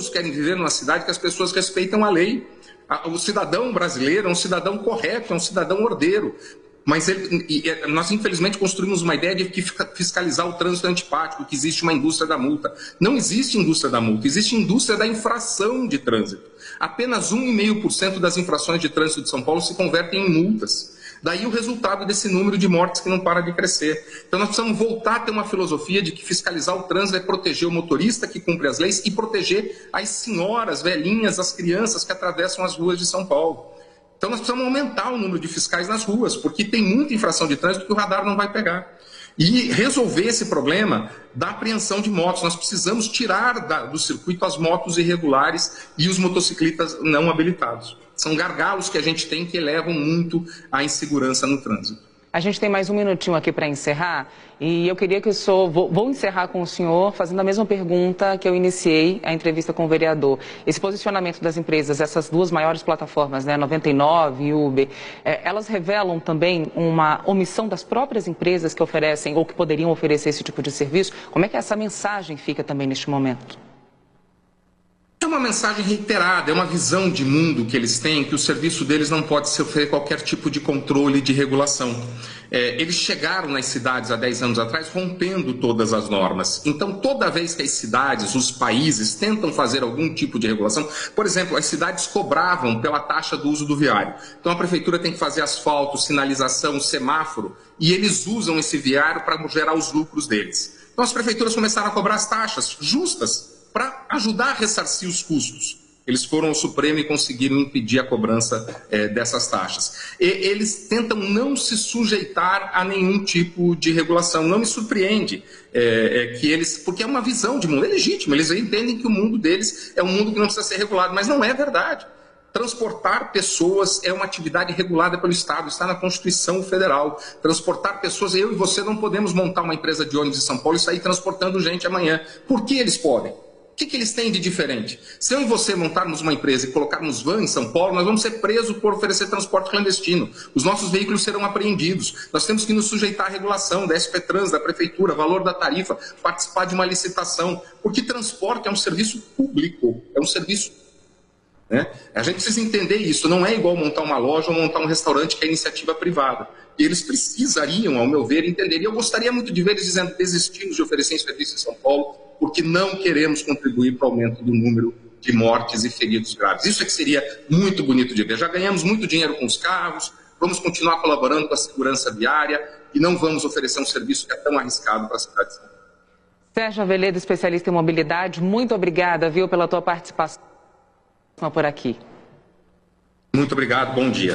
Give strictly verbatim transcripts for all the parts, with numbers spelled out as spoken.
todos querem viver numa cidade que as pessoas respeitam a lei. O cidadão brasileiro é um cidadão correto, é um cidadão ordeiro. Mas ele, nós, infelizmente, construímos uma ideia de que fiscalizar o trânsito é antipático, que existe uma indústria da multa. Não existe indústria da multa, existe indústria da infração de trânsito. Apenas um vírgula cinco por cento das infrações de trânsito de São Paulo se convertem em multas. Daí o resultado desse número de mortes que não para de crescer. Então nós precisamos voltar a ter uma filosofia de que fiscalizar o trânsito é proteger o motorista que cumpre as leis e proteger as senhoras, velhinhas, as crianças que atravessam as ruas de São Paulo. Então nós precisamos aumentar o número de fiscais nas ruas, porque tem muita infração de trânsito que o radar não vai pegar. E resolver esse problema da apreensão de motos. Nós precisamos tirar da, do circuito as motos irregulares e os motociclistas não habilitados. São gargalos que a gente tem que elevam muito a insegurança no trânsito. A gente tem mais um minutinho aqui para encerrar e eu queria que o senhor, vou, vou encerrar com o senhor fazendo a mesma pergunta que eu iniciei a entrevista com o vereador. Esse posicionamento das empresas, essas duas maiores plataformas, né, noventa e nove e Uber, é, elas revelam também uma omissão das próprias empresas que oferecem ou que poderiam oferecer esse tipo de serviço? Como é que essa mensagem fica também neste momento? É uma mensagem reiterada, é uma visão de mundo que eles têm, que o serviço deles não pode sofrer qualquer tipo de controle de regulação. É, eles chegaram nas cidades há dez anos atrás rompendo todas as normas. Então, toda vez que as cidades, os países, tentam fazer algum tipo de regulação, por exemplo, as cidades cobravam pela taxa do uso do viário. Então, a prefeitura tem que fazer asfalto, sinalização, semáforo, e eles usam esse viário para gerar os lucros deles. Então, as prefeituras começaram a cobrar as taxas justas, para ajudar a ressarcir os custos. Eles foram ao Supremo e conseguiram impedir a cobrança é, dessas taxas. E eles tentam não se sujeitar a nenhum tipo de regulação. Não me surpreende é, é, que eles... Porque é uma visão de mundo, é legítimo. Eles entendem que o mundo deles é um mundo que não precisa ser regulado, mas não é verdade. Transportar pessoas é uma atividade regulada pelo Estado, está na Constituição Federal. Transportar pessoas, eu e você não podemos montar uma empresa de ônibus em São Paulo e sair transportando gente amanhã. Por que eles podem? O que, que eles têm de diferente? Se eu e você montarmos uma empresa e colocarmos van em São Paulo, nós vamos ser presos por oferecer transporte clandestino. Os nossos veículos serão apreendidos. Nós temos que nos sujeitar à regulação da S P Trans, da Prefeitura, valor da tarifa, participar de uma licitação. Porque transporte é um serviço público, é um serviço né? A gente precisa entender isso, não é igual montar uma loja ou montar um restaurante que é iniciativa privada. E eles precisariam, ao meu ver, entender. E eu gostaria muito de ver eles dizendo que desistimos de oferecer serviço em São Paulo porque não queremos contribuir para o aumento do número de mortes e feridos graves. Isso é que seria muito bonito de ver. Já ganhamos muito dinheiro com os carros, vamos continuar colaborando com a segurança viária e não vamos oferecer um serviço que é tão arriscado para a cidade de São Paulo. Sérgio Aveledo, especialista em mobilidade, muito obrigada, viu, pela tua participação por aqui. Muito obrigado, bom dia.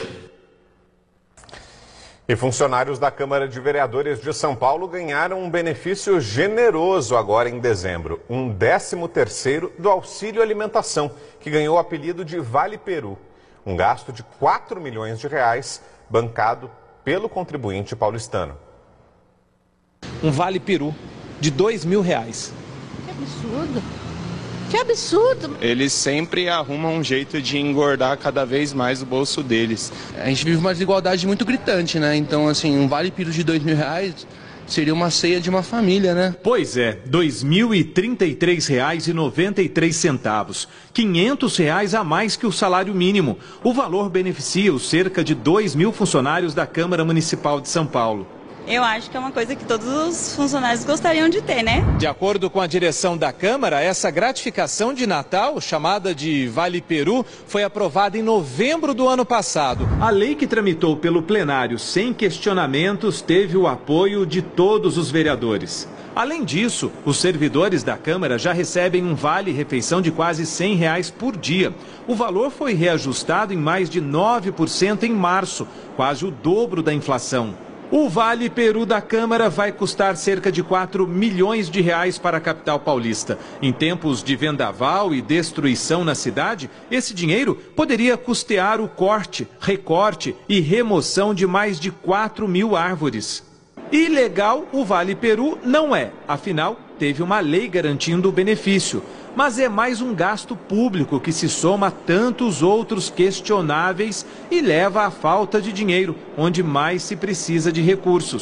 E funcionários da Câmara de Vereadores de São Paulo ganharam um benefício generoso agora em dezembro. Um décimo terceiro do auxílio alimentação, que ganhou o apelido de Vale Peru. Um gasto de quatro milhões de reais, bancado pelo contribuinte paulistano. Um Vale Peru de dois mil reais. Que absurdo. Que absurdo! Eles sempre arrumam um jeito de engordar cada vez mais o bolso deles. A gente vive uma desigualdade muito gritante, né? Então, assim, um Vale Peru de dois mil reais seria uma ceia de uma família, né? Pois é, dois mil e trinta e três reais e noventa e três centavos. quinhentos reais a mais que o salário mínimo. O valor beneficia os cerca de dois mil funcionários da Câmara Municipal de São Paulo. Eu acho que é uma coisa que todos os funcionários gostariam de ter, né? De acordo com a direção da Câmara, essa gratificação de Natal, chamada de Vale Peru, foi aprovada em novembro do ano passado. A lei que tramitou pelo plenário sem questionamentos teve o apoio de todos os vereadores. Além disso, os servidores da Câmara já recebem um vale-refeição de quase cem reais por dia. O valor foi reajustado em mais de nove por cento em março, quase o dobro da inflação. O Vale Peru da Câmara vai custar cerca de quatro milhões de reais para a capital paulista. Em tempos de vendaval e destruição na cidade, esse dinheiro poderia custear o corte, recorte e remoção de mais de quatro mil árvores. Ilegal o Vale Peru não é, afinal, teve uma lei garantindo o benefício. Mas é mais um gasto público que se soma a tantos outros questionáveis e leva à falta de dinheiro, onde mais se precisa de recursos.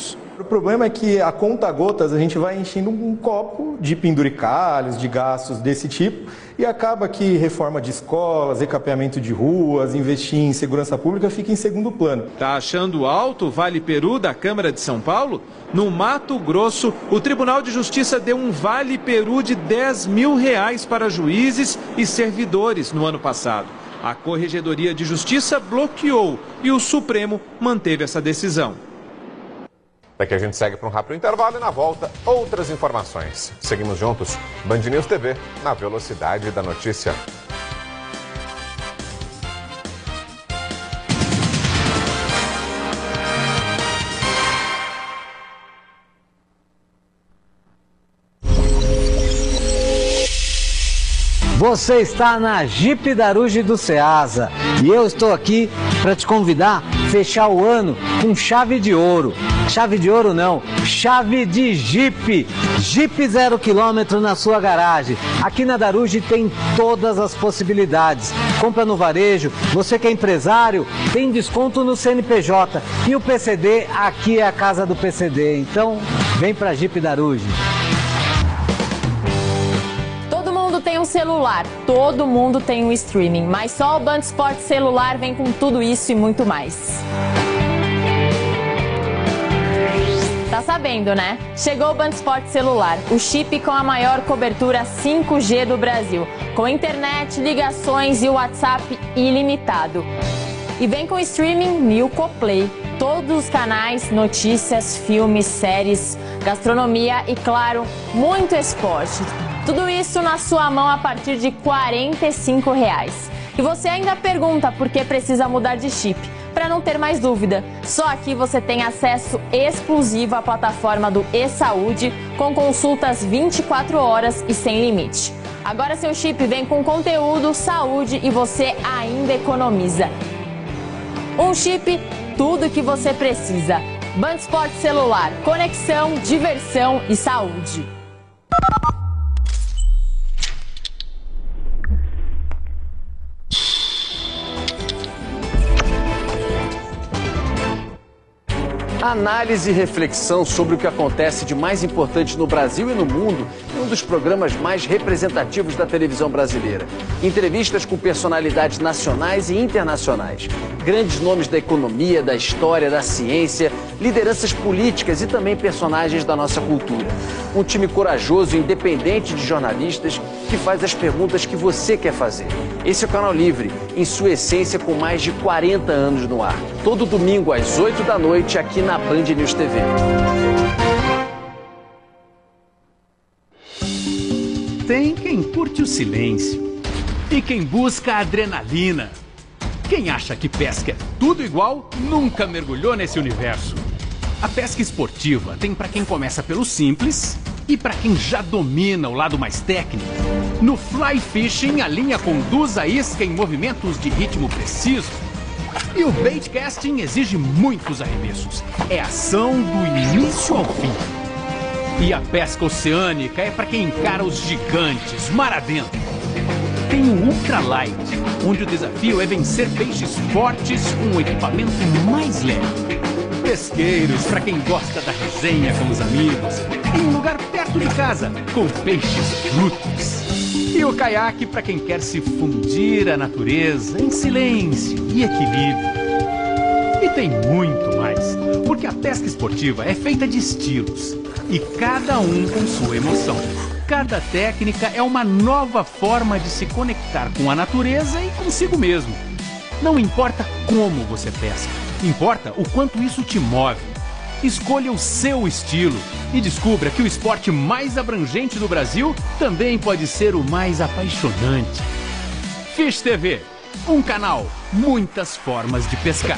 o problema é que a conta-gotas a gente vai enchendo um copo de penduricalhos, de gastos desse tipo, e acaba que reforma de escolas, recapeamento de ruas, investir em segurança pública fica em segundo plano. Tá achando alto o Vale Peru da Câmara de São Paulo? No Mato Grosso, o Tribunal de Justiça deu um Vale Peru de dez mil reais para juízes e servidores no ano passado. A Corregedoria de Justiça bloqueou e o Supremo manteve essa decisão. Daqui a gente segue para um rápido intervalo e na volta outras informações. Seguimos juntos, Band News T V, na velocidade da notícia. Você está na Jeep Daruge do Ceasa e eu estou aqui para te convidar a fechar o ano com chave de ouro. Chave de ouro não, chave de Jeep. Jeep zero quilômetro na sua garagem. Aqui na Daruge tem todas as possibilidades. Compra no varejo, você que é empresário, tem desconto no C N P J. E o P C D, aqui é a casa do P C D. Então, vem para Jeep Daruge. Tem um celular, todo mundo tem um streaming, mas só o Band Esporte Celular vem com tudo isso e muito mais. Tá sabendo, né? Chegou o Band Esporte Celular, o chip com a maior cobertura cinco G do Brasil, com internet, ligações e WhatsApp ilimitado. E vem com streaming Milko Play, todos os canais, notícias, filmes, séries, gastronomia e, claro, muito esporte. Tudo isso na sua mão a partir de quarenta e cinco reais. E você ainda pergunta por que precisa mudar de chip. Para não ter mais dúvida, só aqui você tem acesso exclusivo à plataforma do e-Saúde, com consultas vinte e quatro horas e sem limite. Agora seu chip vem com conteúdo, saúde e você ainda economiza. Um chip, tudo que você precisa. Band Esporte Celular, conexão, diversão e saúde. Análise e reflexão sobre o que acontece de mais importante no Brasil e no mundo em um dos programas mais representativos da televisão brasileira. Entrevistas com personalidades nacionais e internacionais. Grandes nomes da economia, da história, da ciência, lideranças políticas e também personagens da nossa cultura. Um time corajoso e independente de jornalistas que faz as perguntas que você quer fazer. Esse é o Canal Livre, em sua essência com mais de quarenta anos no ar. Todo domingo às oito da noite aqui na Band News T V. Tem quem curte o silêncio e quem busca a adrenalina. Quem acha que pesca é tudo igual, nunca mergulhou nesse universo. A pesca esportiva tem para quem começa pelo simples e para quem já domina o lado mais técnico. No fly fishing, a linha conduz a isca em movimentos de ritmo preciso. E o bait casting exige muitos arremessos. É ação do início ao fim. E a pesca oceânica é para quem encara os gigantes, mar adentro. Tem o ultralight, onde o desafio é vencer peixes fortes com um equipamento mais leve. Pesqueiros, para quem gosta da resenha com os amigos, em um lugar perto de casa, com peixes brutos. E o caiaque para quem quer se fundir à natureza em silêncio e equilíbrio. E tem muito mais, porque a pesca esportiva é feita de estilos, e cada um com sua emoção. Cada técnica é uma nova forma de se conectar com a natureza e consigo mesmo. Não importa como você pesca, importa o quanto isso te move. Escolha o seu estilo e descubra que o esporte mais abrangente do Brasil também pode ser o mais apaixonante. Fish T V, um canal, muitas formas de pescar.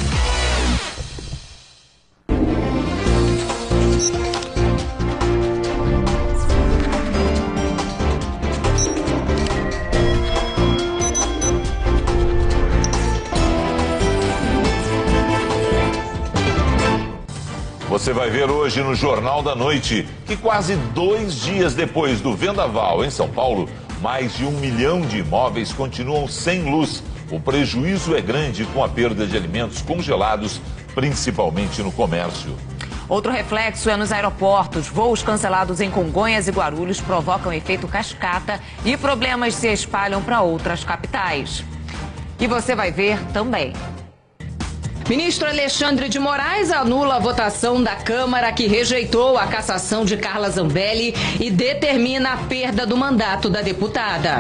Você vai ver hoje no Jornal da Noite que quase dois dias depois do vendaval em São Paulo, mais de um milhão de imóveis continuam sem luz. O prejuízo é grande com a perda de alimentos congelados, principalmente no comércio. Outro reflexo é nos aeroportos. Voos cancelados em Congonhas e Guarulhos provocam efeito cascata e problemas se espalham para outras capitais. E você vai ver também. Ministro Alexandre de Moraes anula a votação da Câmara que rejeitou a cassação de Carla Zambelli e determina a perda do mandato da deputada.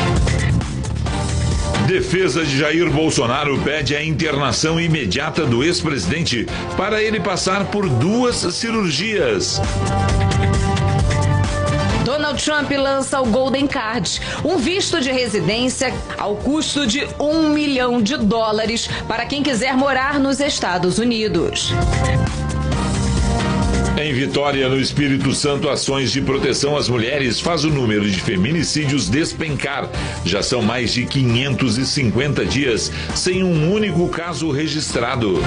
Defesa de Jair Bolsonaro pede a internação imediata do ex-presidente para ele passar por duas cirurgias. Donald Trump lança o Golden Card, um visto de residência ao custo de um milhão de dólares para quem quiser morar nos Estados Unidos. Em Vitória, no Espírito Santo, ações de proteção às mulheres faz o número de feminicídios despencar. Já são mais de quinhentos e cinquenta dias sem um único caso registrado.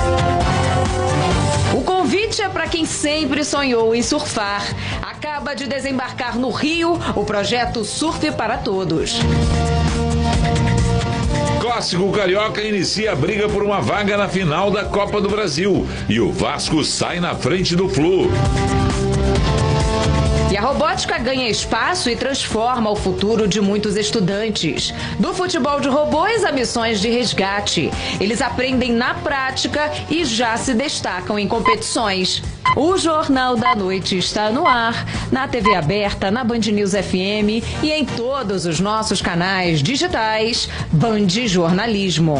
O convite é para quem sempre sonhou em surfar. Acaba de desembarcar no Rio o projeto Surf para Todos. Clássico Carioca inicia a briga por uma vaga na final da Copa do Brasil. E o Vasco sai na frente do Flu. E a robótica ganha espaço e transforma o futuro de muitos estudantes. Do futebol de robôs a missões de resgate. Eles aprendem na prática e já se destacam em competições. O Jornal da Noite está no ar, na T V aberta, na Band News F M e em todos os nossos canais digitais. Band Jornalismo.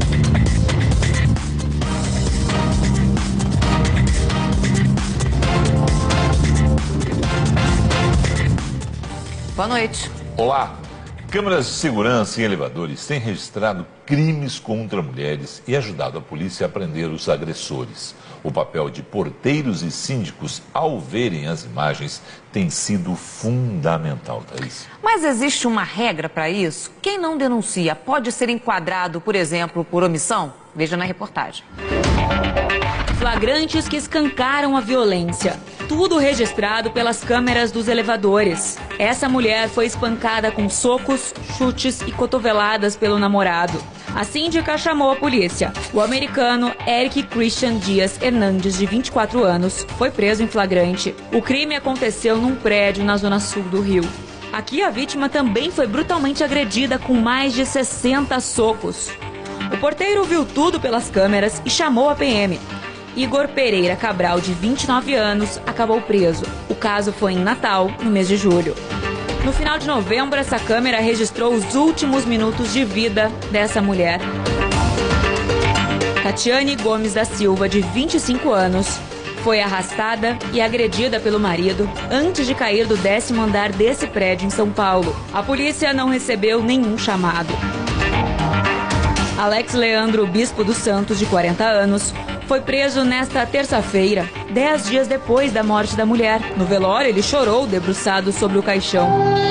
Boa noite. Olá. Câmeras de segurança em elevadores têm registrado crimes contra mulheres e ajudado a polícia a prender os agressores. O papel de porteiros e síndicos, ao verem as imagens, tem sido fundamental, Thaís. Mas existe uma regra para isso? Quem não denuncia pode ser enquadrado, por exemplo, por omissão? Veja na reportagem. Flagrantes que escancaram a violência. Tudo registrado pelas câmeras dos elevadores. Essa mulher foi espancada com socos, chutes e cotoveladas pelo namorado. A síndica chamou a polícia. O americano Eric Christian Dias Hernandes, de vinte e quatro anos, foi preso em flagrante. O crime aconteceu num prédio na zona sul do Rio. Aqui a vítima também foi brutalmente agredida com mais de sessenta socos. O porteiro viu tudo pelas câmeras e chamou a P M. Igor Pereira Cabral, de vinte e nove anos, acabou preso. O caso foi em Natal, no mês de julho. No final de novembro, essa câmera registrou os últimos minutos de vida dessa mulher. Catiane Gomes da Silva, de vinte e cinco anos, foi arrastada e agredida pelo marido antes de cair do décimo andar desse prédio em São Paulo. A polícia não recebeu nenhum chamado. Alex Leandro Bispo dos Santos, de quarenta anos, foi preso nesta terça-feira, dez dias depois da morte da mulher. No velório, ele chorou debruçado sobre o caixão.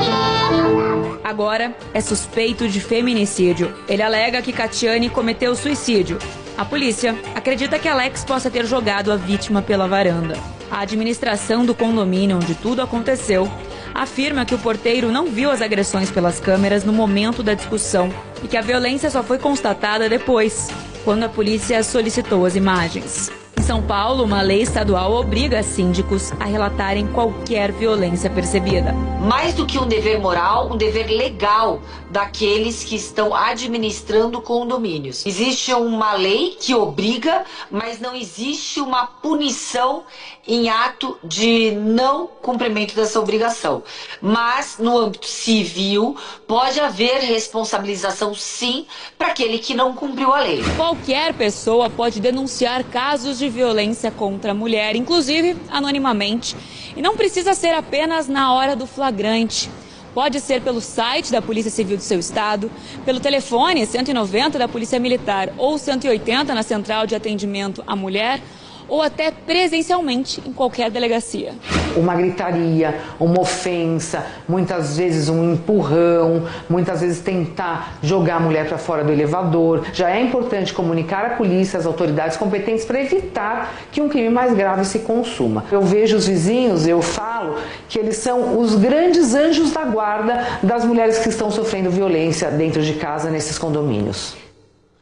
Agora é suspeito de feminicídio. Ele alega que Catiane cometeu suicídio. A polícia acredita que Alex possa ter jogado a vítima pela varanda. A administração do condomínio onde tudo aconteceu afirma que o porteiro não viu as agressões pelas câmeras no momento da discussão e que a violência só foi constatada depois, quando a polícia solicitou as imagens. Em São Paulo, uma lei estadual obriga síndicos a relatarem qualquer violência percebida. Mais do que um dever moral, um dever legal daqueles que estão administrando condomínios. Existe uma lei que obriga, mas não existe uma punição em ato de não cumprimento dessa obrigação. Mas no âmbito civil pode haver responsabilização, sim, para aquele que não cumpriu a lei. Qualquer pessoa pode denunciar casos de violência contra a mulher, inclusive anonimamente, e não precisa ser apenas na hora do flagrante. Pode ser pelo site da Polícia Civil do seu estado, pelo telefone cento e noventa da Polícia Militar ou cento e oitenta na Central de Atendimento à Mulher, ou até presencialmente em qualquer delegacia. Uma gritaria, uma ofensa, muitas vezes um empurrão, muitas vezes tentar jogar a mulher para fora do elevador. Já é importante comunicar à polícia, às autoridades competentes, para evitar que um crime mais grave se consuma. Eu vejo os vizinhos, eu falo que eles são os grandes anjos da guarda das mulheres que estão sofrendo violência dentro de casa nesses condomínios.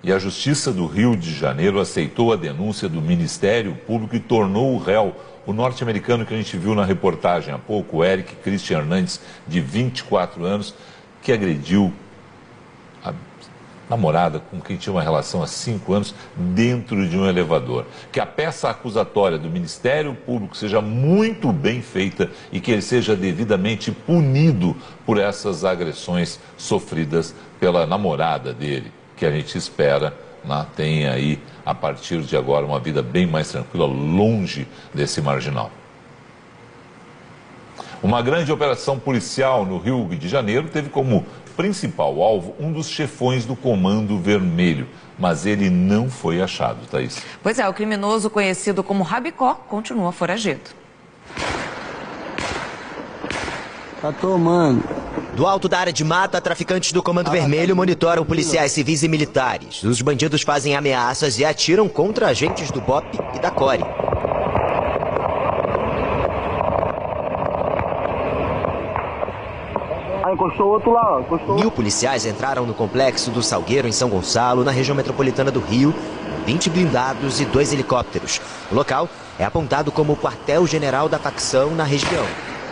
E a Justiça do Rio de Janeiro aceitou a denúncia do Ministério Público e tornou o réu o norte-americano que a gente viu na reportagem há pouco, o Eric Christian Hernandes, de vinte e quatro anos, que agrediu a namorada com quem tinha uma relação há cinco anos dentro de um elevador. Que a peça acusatória do Ministério Público seja muito bem feita e que ele seja devidamente punido por essas agressões sofridas pela namorada dele, que a gente espera né, tenha aí, a partir de agora, uma vida bem mais tranquila, longe desse marginal. Uma grande operação policial no Rio de Janeiro teve como principal alvo um dos chefões do Comando Vermelho, mas ele não foi achado, Thaís. Pois é, o criminoso conhecido como Rabicó continua foragido. Tá tomando. Do alto da área de mata, traficantes do Comando Vermelho monitoram policiais civis e militares. Os bandidos fazem ameaças e atiram contra agentes do B O P e da Core. Aí encostou outro lá, ó. Encostou. Mil policiais entraram no complexo do Salgueiro, em São Gonçalo, na região metropolitana do Rio, vinte blindados e dois helicópteros. O local é apontado como o quartel-general da facção na região.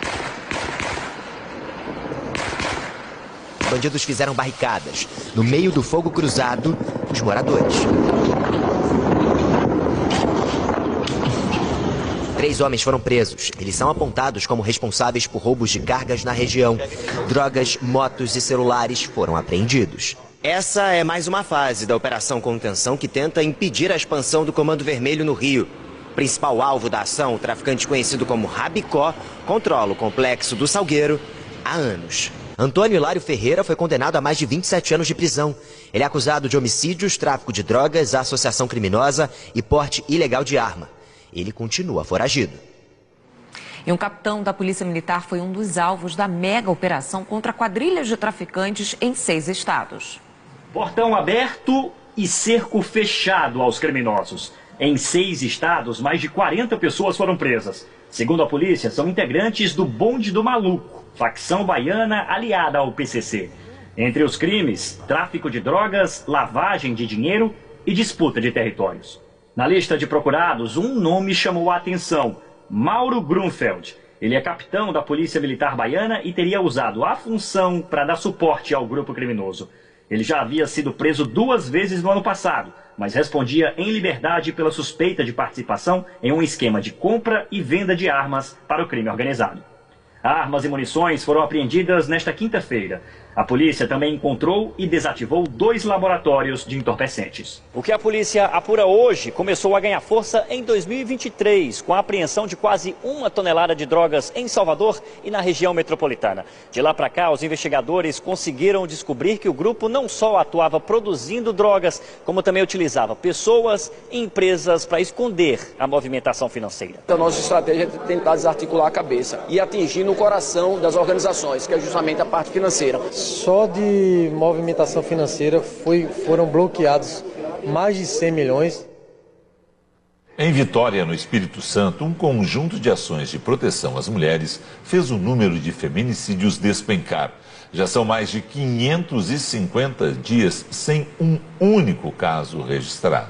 Os bandidos fizeram barricadas. No meio do fogo cruzado, os moradores. Três homens foram presos. Eles são apontados como responsáveis por roubos de cargas na região. Drogas, motos e celulares foram apreendidos. Essa é mais uma fase da Operação Contenção que tenta impedir a expansão do Comando Vermelho no Rio. O principal alvo da ação, o traficante conhecido como Rabicó, controla o complexo do Salgueiro há anos. Antônio Hilário Ferreira foi condenado a mais de vinte e sete anos de prisão. Ele é acusado de homicídios, tráfico de drogas, associação criminosa e porte ilegal de arma. Ele continua foragido. E um capitão da Polícia Militar foi um dos alvos da mega operação contra quadrilhas de traficantes em seis estados. Portão aberto e cerco fechado aos criminosos. Em seis estados, mais de quarenta pessoas foram presas. Segundo a polícia, são integrantes do Bonde do Maluco, facção baiana aliada ao P C C. Entre os crimes, tráfico de drogas, lavagem de dinheiro e disputa de territórios. Na lista de procurados, um nome chamou a atenção: Mauro Grunfeld. Ele é capitão da Polícia Militar Baiana e teria usado a função para dar suporte ao grupo criminoso. Ele já havia sido preso duas vezes no ano passado, mas respondia em liberdade pela suspeita de participação em um esquema de compra e venda de armas para o crime organizado. Armas e munições foram apreendidas nesta quinta-feira. A polícia também encontrou e desativou dois laboratórios de entorpecentes. O que a polícia apura hoje começou a ganhar força em dois mil e vinte e três, com a apreensão de quase uma tonelada de drogas em Salvador e na região metropolitana. De lá para cá, os investigadores conseguiram descobrir que o grupo não só atuava produzindo drogas, como também utilizava pessoas e empresas para esconder a movimentação financeira. A nossa estratégia é tentar desarticular a cabeça e atingir no coração das organizações, que é justamente a parte financeira. Só de movimentação financeira foi, foram bloqueados mais de cem milhões. Em Vitória, no Espírito Santo, um conjunto de ações de proteção às mulheres fez o número de feminicídios despencar. Já são mais de quinhentos e cinquenta dias sem um único caso registrado.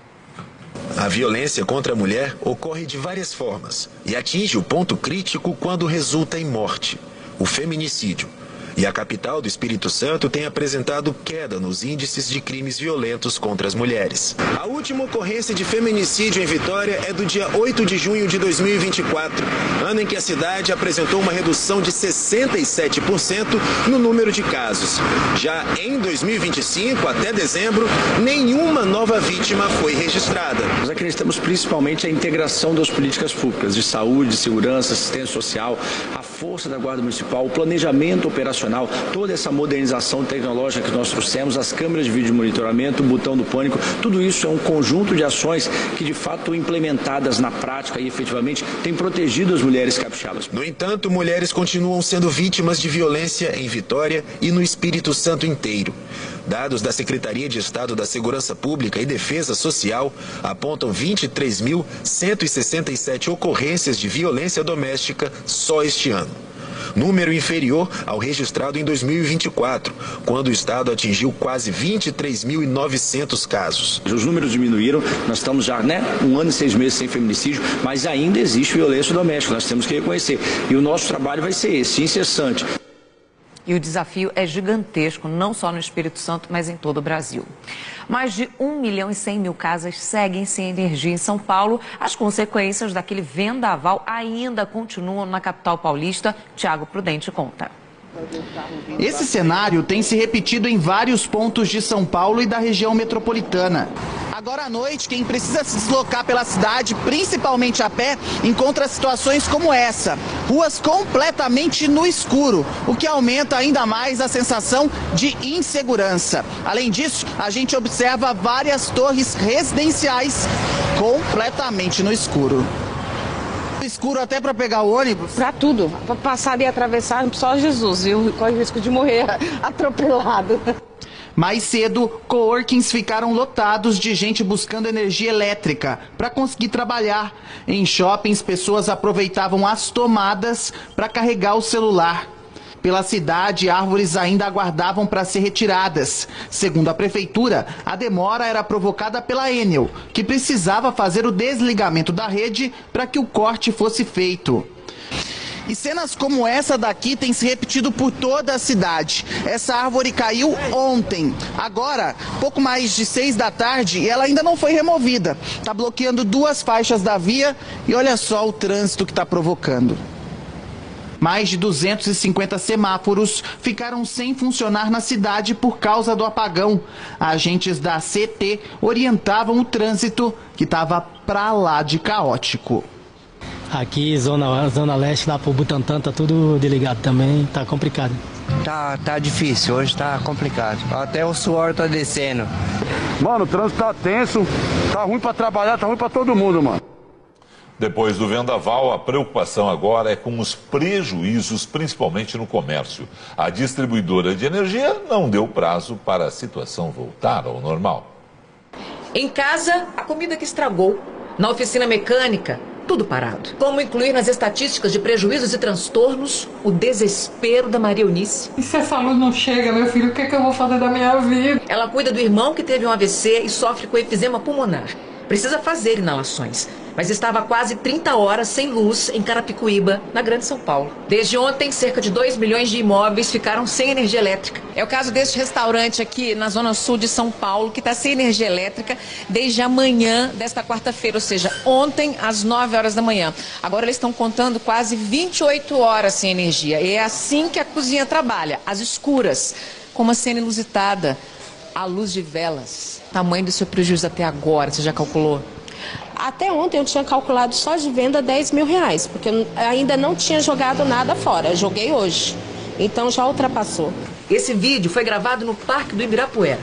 A violência contra a mulher ocorre de várias formas e atinge o ponto crítico quando resulta em morte, o feminicídio. E a capital do Espírito Santo tem apresentado queda nos índices de crimes violentos contra as mulheres. A última ocorrência de feminicídio em Vitória é do dia oito de junho de dois mil e vinte e quatro, ano em que a cidade apresentou uma redução de sessenta e sete por cento no número de casos. Já em dois mil e vinte e cinco, até dezembro, nenhuma nova vítima foi registrada. Nós acreditamos principalmente na integração das políticas públicas de saúde, segurança, assistência social, a força da Guarda Municipal, o planejamento operacional, toda essa modernização tecnológica que nós trouxemos, as câmeras de vídeo monitoramento, o botão do pânico, tudo isso é um conjunto de ações que, de fato, implementadas na prática e efetivamente tem protegido as mulheres capixabas. No entanto, mulheres continuam sendo vítimas de violência em Vitória e no Espírito Santo inteiro. Dados da Secretaria de Estado da Segurança Pública e Defesa Social apontam vinte e três mil cento e sessenta e sete ocorrências de violência doméstica só este ano. número inferior ao registrado em dois mil e vinte e quatro, quando o estado atingiu quase vinte e três mil e novecentos casos. Os números diminuíram, nós estamos já, né, um ano e seis meses sem feminicídio, mas ainda existe violência doméstica, nós temos que reconhecer. E o nosso trabalho vai ser esse, incessante. E o desafio é gigantesco, não só no Espírito Santo, mas em todo o Brasil. Mais de um milhão e cem mil casas seguem sem energia em São Paulo. As consequências daquele vendaval ainda continuam na capital paulista. Tiago Prudente conta. Esse cenário tem se repetido em vários pontos de São Paulo e da região metropolitana. Agora à noite, quem precisa se deslocar pela cidade, principalmente a pé, encontra situações como essa. Ruas completamente no escuro, o que aumenta ainda mais a sensação de insegurança. Além disso, a gente observa várias torres residenciais completamente no escuro. Escuro até para pegar o ônibus? Para tudo. Para passar e atravessar, só Jesus, viu? Corre o risco de morrer atropelado. Mais cedo, coworkings ficaram lotados de gente buscando energia elétrica para conseguir trabalhar. Em shoppings, pessoas aproveitavam as tomadas para carregar o celular. Pela cidade, árvores ainda aguardavam para ser retiradas. Segundo a prefeitura, a demora era provocada pela Enel, que precisava fazer o desligamento da rede para que o corte fosse feito. E cenas como essa daqui têm se repetido por toda a cidade. Essa árvore caiu ontem. Agora, pouco mais de seis da tarde, e ela ainda não foi removida. Está bloqueando duas faixas da via e olha só o trânsito que está provocando. Mais de duzentos e cinquenta semáforos ficaram sem funcionar na cidade por causa do apagão. Agentes da C T orientavam o trânsito, que estava pra lá de caótico. Aqui, zona, zona leste, lá pro Butantã, tá tudo desligado também, tá complicado. Tá, tá difícil, hoje tá complicado. Até o suor tá descendo. Mano, o trânsito tá tenso, tá ruim pra trabalhar, tá ruim pra todo mundo, mano. Depois do vendaval, a preocupação agora é com os prejuízos, principalmente no comércio. A distribuidora de energia não deu prazo para a situação voltar ao normal. Em casa, a comida que estragou. Na oficina mecânica, tudo parado. Como incluir nas estatísticas de prejuízos e transtornos o desespero da Maria Eunice? E se essa luz não chega, meu filho, o que, é que eu vou fazer da minha vida? Ela cuida do irmão que teve um A V C e sofre com efizema pulmonar. Precisa fazer inalações, mas estava há quase trinta horas sem luz em Carapicuíba, na Grande São Paulo. Desde ontem, cerca de dois milhões de imóveis ficaram sem energia elétrica. É o caso deste restaurante aqui na zona sul de São Paulo, que está sem energia elétrica desde amanhã desta quarta-feira, ou seja, ontem às nove horas da manhã. Agora eles estão contando quase vinte e oito horas sem energia. E é assim que a cozinha trabalha, às escuras, com uma cena inusitada, à luz de velas. Tamanho do seu prejuízo até agora, você já calculou? Até ontem eu tinha calculado só de venda dez mil reais, porque eu ainda não tinha jogado nada fora, eu joguei hoje, então já ultrapassou. Esse vídeo foi gravado no Parque do Ibirapuera.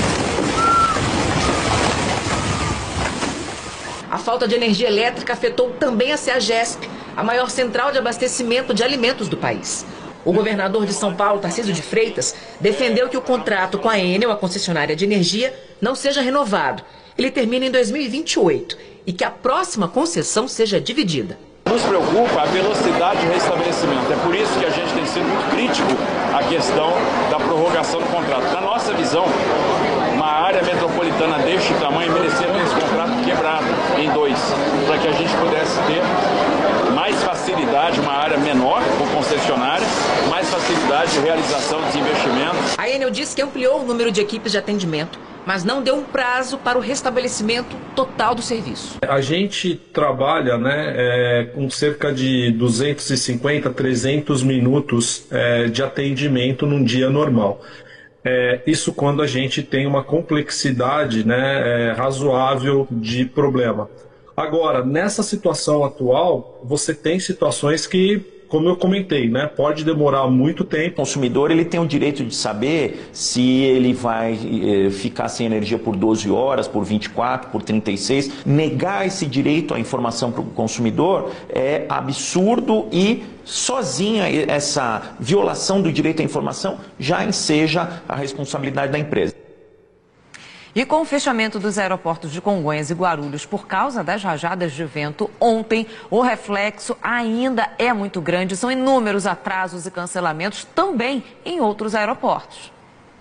A falta de energia elétrica afetou também a CEAGESP, a maior central de abastecimento de alimentos do país. O governador de São Paulo, Tarcísio de Freitas, defendeu que o contrato com a Enel, a concessionária de energia, não seja renovado. Ele termina em dois mil e vinte e oito e que a próxima concessão seja dividida. Nos preocupa a velocidade de restabelecimento. É por isso que a gente tem sido muito crítico à questão da prorrogação do contrato. Na nossa visão, uma área metropolitana deste tamanho merecia ter esse contrato quebrado em dois, para que a gente pudesse ter mais facilidade, uma área menor com concessionária, mais facilidade de realização dos investimentos. A Enel disse que ampliou o número de equipes de atendimento, mas não deu um prazo para o restabelecimento total do serviço. A gente trabalha, né, é, com cerca de duzentos e cinquenta, trezentos minutos é, de atendimento num dia normal. É, isso quando a gente tem uma complexidade, né, é, razoável de problema. Agora, nessa situação atual, você tem situações que, como eu comentei, né, pode demorar muito tempo. O consumidor ele tem o direito de saber se ele vai eh, ficar sem energia por doze horas, por vinte e quatro, por trinta e seis. Negar esse direito à informação para o consumidor é absurdo e sozinha essa violação do direito à informação já enseja a responsabilidade da empresa. E E com o fechamento dos aeroportos de Congonhas e Guarulhos por causa das rajadas de vento ontem, o reflexo ainda é muito grande. São inúmeros atrasos e cancelamentos também em outros aeroportos.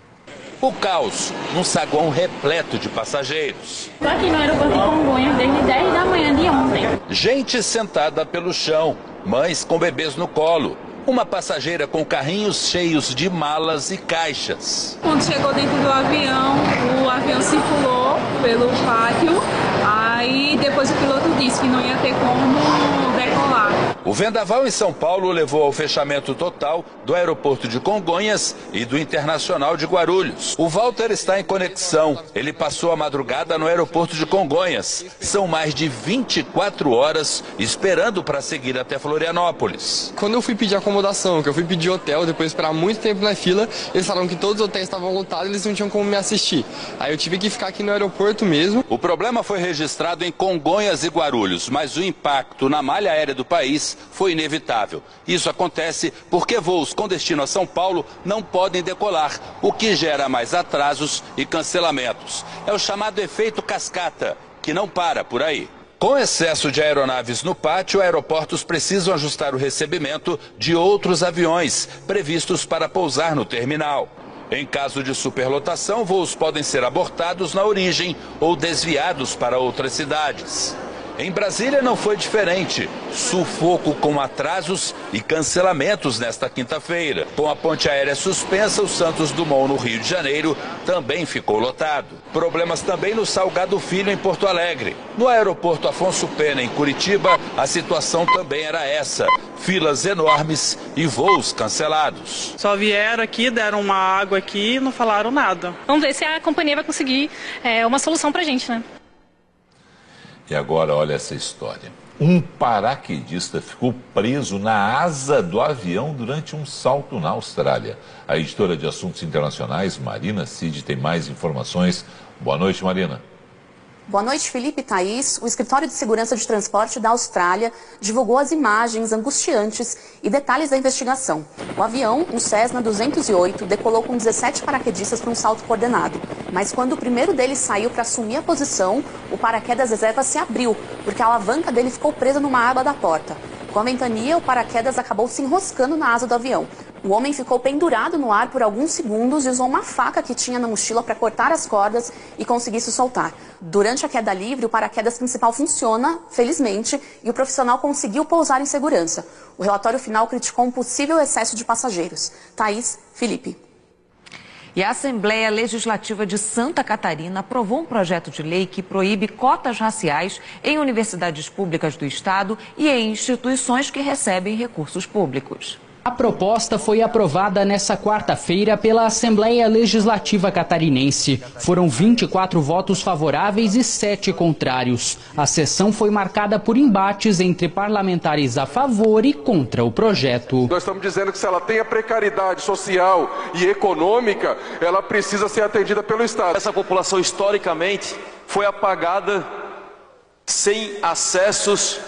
O caos num saguão repleto de passageiros. Estou aqui no aeroporto de Congonhas desde dez da manhã de ontem. Gente sentada pelo chão, mães com bebês no colo. Uma passageira com carrinhos cheios de malas e caixas. Quando chegou dentro do avião, o avião circulou pelo pátio, aí depois o piloto disse que não ia ter como decolar. O vendaval em São Paulo levou ao fechamento total do aeroporto de Congonhas e do Internacional de Guarulhos. O Walter está em conexão. Ele passou a madrugada no aeroporto de Congonhas. São mais de vinte e quatro horas esperando para seguir até Florianópolis. Quando eu fui pedir acomodação, que eu fui pedir hotel, depois de esperar muito tempo na fila, eles falaram que todos os hotéis estavam lotados e eles não tinham como me assistir. Aí eu tive que ficar aqui no aeroporto mesmo. O problema foi registrado em Congonhas e Guarulhos, mas o impacto na malha aérea do país foi inevitável. Isso acontece porque voos com destino a São Paulo não podem decolar, o que gera mais atrasos e cancelamentos. É o chamado efeito cascata, que não para por aí. Com excesso de aeronaves no pátio, aeroportos precisam ajustar o recebimento de outros aviões previstos para pousar no terminal. Em caso de superlotação, voos podem ser abortados na origem ou desviados para outras cidades. Em Brasília não foi diferente. Sufoco com atrasos e cancelamentos nesta quinta-feira. Com a ponte aérea suspensa, o Santos Dumont, no Rio de Janeiro, também ficou lotado. Problemas também no Salgado Filho, em Porto Alegre. No aeroporto Afonso Pena, em Curitiba, a situação também era essa. Filas enormes e voos cancelados. Só vieram aqui, deram uma água aqui e não falaram nada. Vamos ver se a companhia vai conseguir é, uma solução pra gente, né? E agora olha essa história. Um paraquedista ficou preso na asa do avião durante um salto na Austrália. A editora de assuntos internacionais, Marina Cid, tem mais informações. Boa noite, Marina. Boa noite, Felipe e Thaís. O Escritório de Segurança de Transporte da Austrália divulgou as imagens angustiantes e detalhes da investigação. O avião, um Cessna duzentos e oito, decolou com dezessete paraquedistas para um salto coordenado. Mas quando o primeiro deles saiu para assumir a posição, o paraquedas reserva se abriu, porque a alavanca dele ficou presa numa aba da porta. Com a ventania, o paraquedas acabou se enroscando na asa do avião. O homem ficou pendurado no ar por alguns segundos e usou uma faca que tinha na mochila para cortar as cordas e conseguir se soltar. Durante a queda livre, o paraquedas principal funciona, felizmente, e o profissional conseguiu pousar em segurança. O relatório final criticou um possível excesso de passageiros. Thaís, Felipe. E a Assembleia Legislativa de Santa Catarina aprovou um projeto de lei que proíbe cotas raciais em universidades públicas do estado e em instituições que recebem recursos públicos. A proposta foi aprovada nesta quarta-feira pela Assembleia Legislativa Catarinense. Foram vinte e quatro votos favoráveis e sete contrários. A sessão foi marcada por embates entre parlamentares a favor e contra o projeto. Nós estamos dizendo que se ela tem a precariedade social e econômica, ela precisa ser atendida pelo Estado. Essa população historicamente foi apagada sem acessos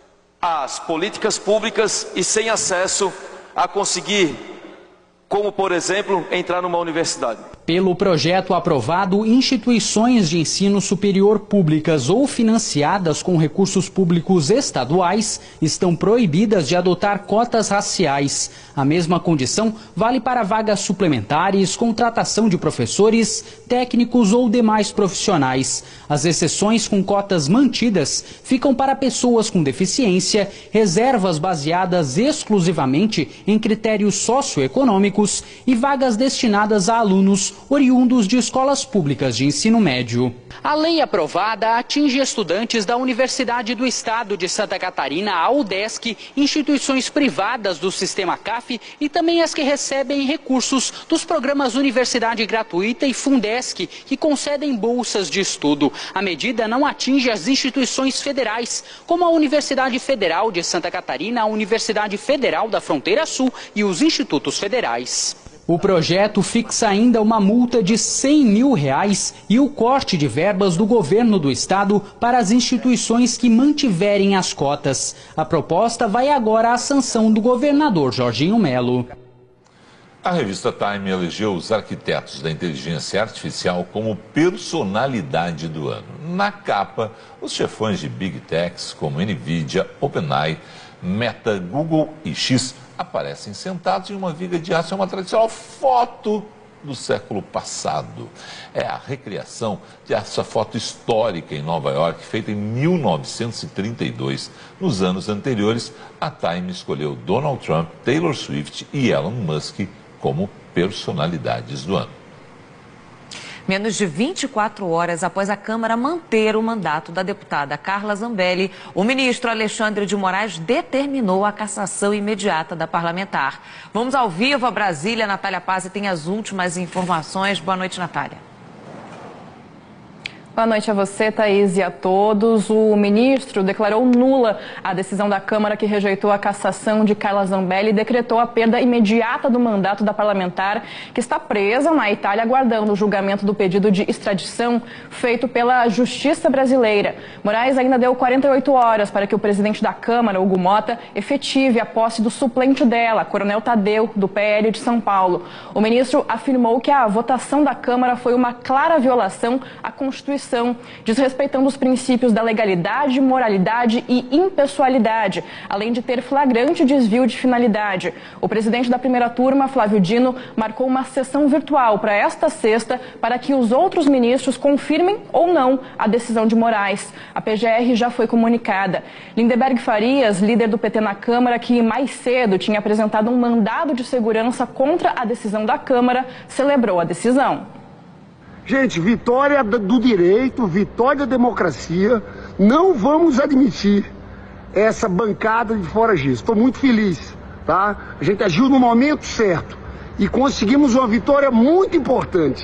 às políticas públicas e sem acesso a conseguir, como por exemplo, entrar numa universidade. Pelo projeto aprovado, instituições de ensino superior públicas ou financiadas com recursos públicos estaduais estão proibidas de adotar cotas raciais. A mesma condição vale para vagas suplementares, contratação de professores, técnicos ou demais profissionais. As exceções com cotas mantidas ficam para pessoas com deficiência, reservas baseadas exclusivamente em critérios socioeconômicos e vagas destinadas a alunos oriundos de escolas públicas de ensino médio. A lei aprovada atinge estudantes da Universidade do Estado de Santa Catarina, a UDESC, instituições privadas do sistema C A F e também as que recebem recursos dos programas Universidade Gratuita e Fundesc, que concedem bolsas de estudo. A medida não atinge as instituições federais, como a Universidade Federal de Santa Catarina, a Universidade Federal da Fronteira Sul e os institutos federais. O projeto fixa ainda uma multa de cem mil reais e o corte de verbas do governo do estado para as instituições que mantiverem as cotas. A proposta vai agora à sanção do governador Jorginho Melo. A revista Time elegeu os arquitetos da inteligência artificial como personalidade do ano. Na capa, os chefões de Big Techs como Nvidia, OpenAI, Meta, Google e X aparecem sentados em uma viga de aço. É uma tradicional foto do século passado. É a recriação dessa foto histórica em Nova York, feita em mil novecentos e trinta e dois. Nos anos anteriores, a Time escolheu Donald Trump, Taylor Swift e Elon Musk como personalidades do ano. Menos de vinte e quatro horas após a Câmara manter o mandato da deputada Carla Zambelli, o ministro Alexandre de Moraes determinou a cassação imediata da parlamentar. Vamos ao vivo a Brasília. Natália Paz tem as últimas informações. Boa noite, Natália. Boa noite a você, Thaís, e a todos. O ministro declarou nula a decisão da Câmara que rejeitou a cassação de Carla Zambelli e decretou a perda imediata do mandato da parlamentar, que está presa na Itália aguardando o julgamento do pedido de extradição feito pela Justiça brasileira. Moraes ainda deu quarenta e oito horas para que o presidente da Câmara, Hugo Mota, efetive a posse do suplente dela, Coronel Tadeu, do P L de São Paulo. O ministro afirmou que a votação da Câmara foi uma clara violação à Constituição, desrespeitando os princípios da legalidade, moralidade e impessoalidade, além de ter flagrante desvio de finalidade. O presidente da primeira turma, Flávio Dino, marcou uma sessão virtual para esta sexta para que os outros ministros confirmem ou não a decisão de Moraes. A P G R já foi comunicada. Lindeberg Farias, líder do P T na Câmara, que mais cedo tinha apresentado um mandado de segurança contra a decisão da Câmara, celebrou a decisão. Gente, vitória do direito, vitória da democracia. Não vamos admitir essa bancada de foragistas. Estou muito feliz, tá? A gente agiu no momento certo e conseguimos uma vitória muito importante.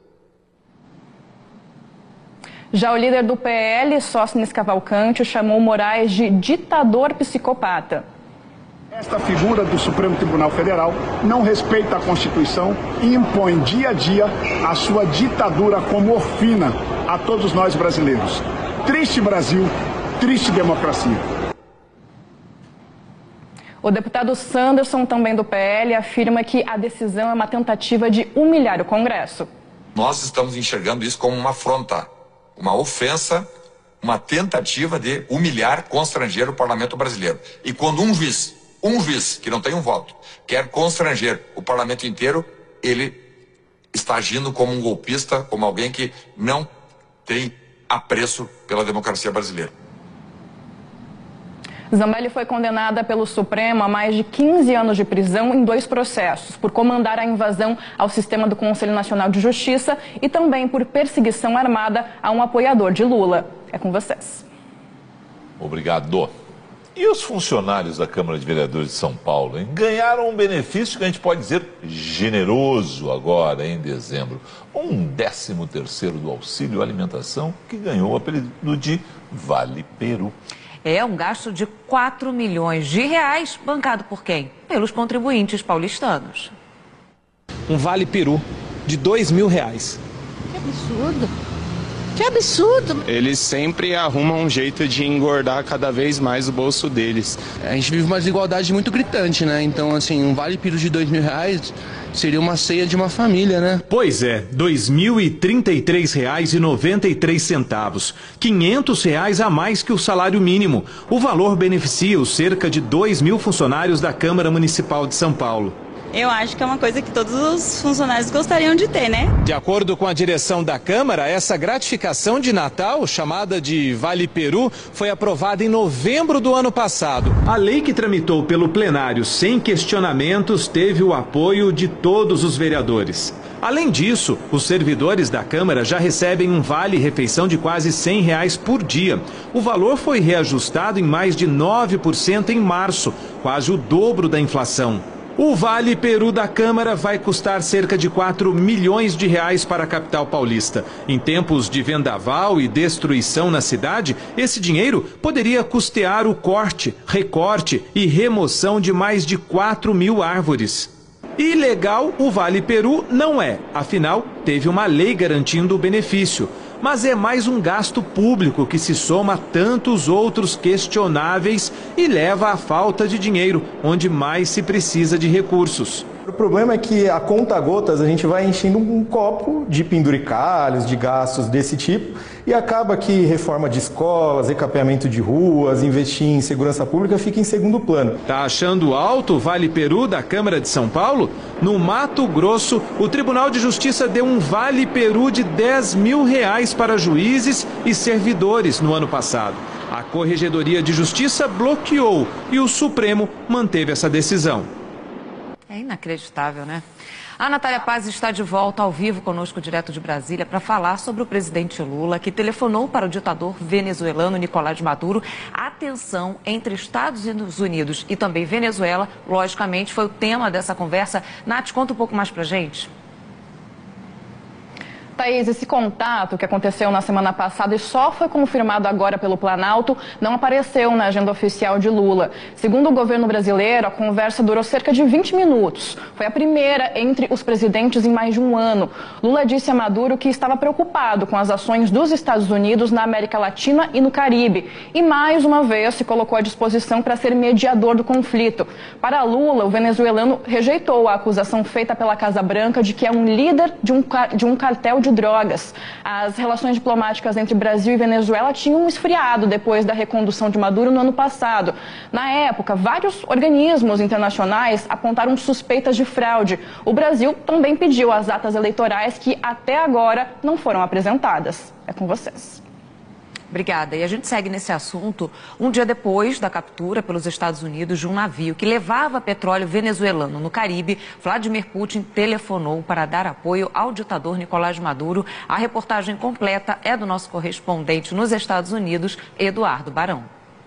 Já o líder do P L, Sóstenes Cavalcante, chamou Moraes de ditador psicopata. Esta figura do Supremo Tribunal Federal não respeita a Constituição e impõe dia a dia a sua ditadura como ofina a todos nós brasileiros. Triste Brasil, triste democracia. O deputado Sanderson, também do P L, afirma que a decisão é uma tentativa de humilhar o Congresso. Nós estamos enxergando isso como uma afronta, uma ofensa, uma tentativa de humilhar, constranger o parlamento brasileiro. E quando um juiz... Um juiz que não tem um voto quer constranger o parlamento inteiro, ele está agindo como um golpista, como alguém que não tem apreço pela democracia brasileira. Zambelli foi condenada pelo Supremo a mais de quinze anos de prisão em dois processos, por comandar a invasão ao sistema do Conselho Nacional de Justiça e também por perseguição armada a um apoiador de Lula. É com vocês. Obrigado. E os funcionários da Câmara de Vereadores de São Paulo, hein? Ganharam um benefício que a gente pode dizer generoso agora, em dezembro. Um décimo terceiro do auxílio alimentação, que ganhou o apelido de Vale Peru. É um gasto de quatro milhões de reais, bancado por quem? Pelos contribuintes paulistanos. Um Vale Peru de dois mil reais. Que absurdo! Que absurdo! Eles sempre arrumam um jeito de engordar cada vez mais o bolso deles. A gente vive uma desigualdade muito gritante, né? Então, assim, um Vale Peru de dois mil reais seria uma ceia de uma família, né? Pois é, dois mil e trinta e três reais e noventa e três centavos. quinhentos reais a mais que o salário mínimo. O valor beneficia os cerca de dois mil funcionários da Câmara Municipal de São Paulo. Eu acho que é uma coisa que todos os funcionários gostariam de ter, né? De acordo com a direção da Câmara, essa gratificação de Natal, chamada de Vale Peru, foi aprovada em novembro do ano passado. A lei que tramitou pelo plenário sem questionamentos teve o apoio de todos os vereadores. Além disso, os servidores da Câmara já recebem um vale-refeição de quase cem reais por dia. O valor foi reajustado em mais de nove por cento em março, quase o dobro da inflação. O Vale Peru da Câmara vai custar cerca de quatro milhões de reais para a capital paulista. Em tempos de vendaval e destruição na cidade, esse dinheiro poderia custear o corte, recorte e remoção de mais de quatro mil árvores. Ilegal o Vale Peru não é, afinal, teve uma lei garantindo o benefício. Mas é mais um gasto público que se soma a tantos outros questionáveis e leva à falta de dinheiro, onde mais se precisa de recursos. O problema é que a conta-gotas a gente vai enchendo um copo de penduricalhos, de gastos desse tipo, e acaba que reforma de escolas, recapeamento de ruas, investir em segurança pública fica em segundo plano. Tá achando alto o Vale Peru da Câmara de São Paulo? No Mato Grosso, o Tribunal de Justiça deu um Vale Peru de dez mil reais para juízes e servidores no ano passado. A Corregedoria de Justiça bloqueou e o Supremo manteve essa decisão. É inacreditável, né? A Natália Paz está de volta ao vivo conosco, direto de Brasília, para falar sobre o presidente Lula, que telefonou para o ditador venezuelano Nicolás Maduro. A tensão entre Estados Unidos e também Venezuela, logicamente, foi o tema dessa conversa. Nath, conta um pouco mais para a gente. Thaís, esse contato que aconteceu na semana passada e só foi confirmado agora pelo Planalto, não apareceu na agenda oficial de Lula. Segundo o governo brasileiro, a conversa durou cerca de vinte minutos. Foi a primeira entre os presidentes em mais de um ano. Lula disse a Maduro que estava preocupado com as ações dos Estados Unidos na América Latina e no Caribe. E mais uma vez se colocou à disposição para ser mediador do conflito. Para Lula, o venezuelano rejeitou a acusação feita pela Casa Branca de que é um líder de um, de um cartel de drogas. As relações diplomáticas entre Brasil e Venezuela tinham esfriado depois da recondução de Maduro no ano passado. Na época, vários organismos internacionais apontaram suspeitas de fraude. O Brasil também pediu as atas eleitorais que até agora não foram apresentadas. É com vocês. Obrigada. E a gente segue nesse assunto um dia depois da captura pelos Estados Unidos de um navio que levava petróleo venezuelano no Caribe. Vladimir Putin telefonou para dar apoio ao ditador Nicolás Maduro. A reportagem completa é do nosso correspondente nos Estados Unidos, Eduardo Barão.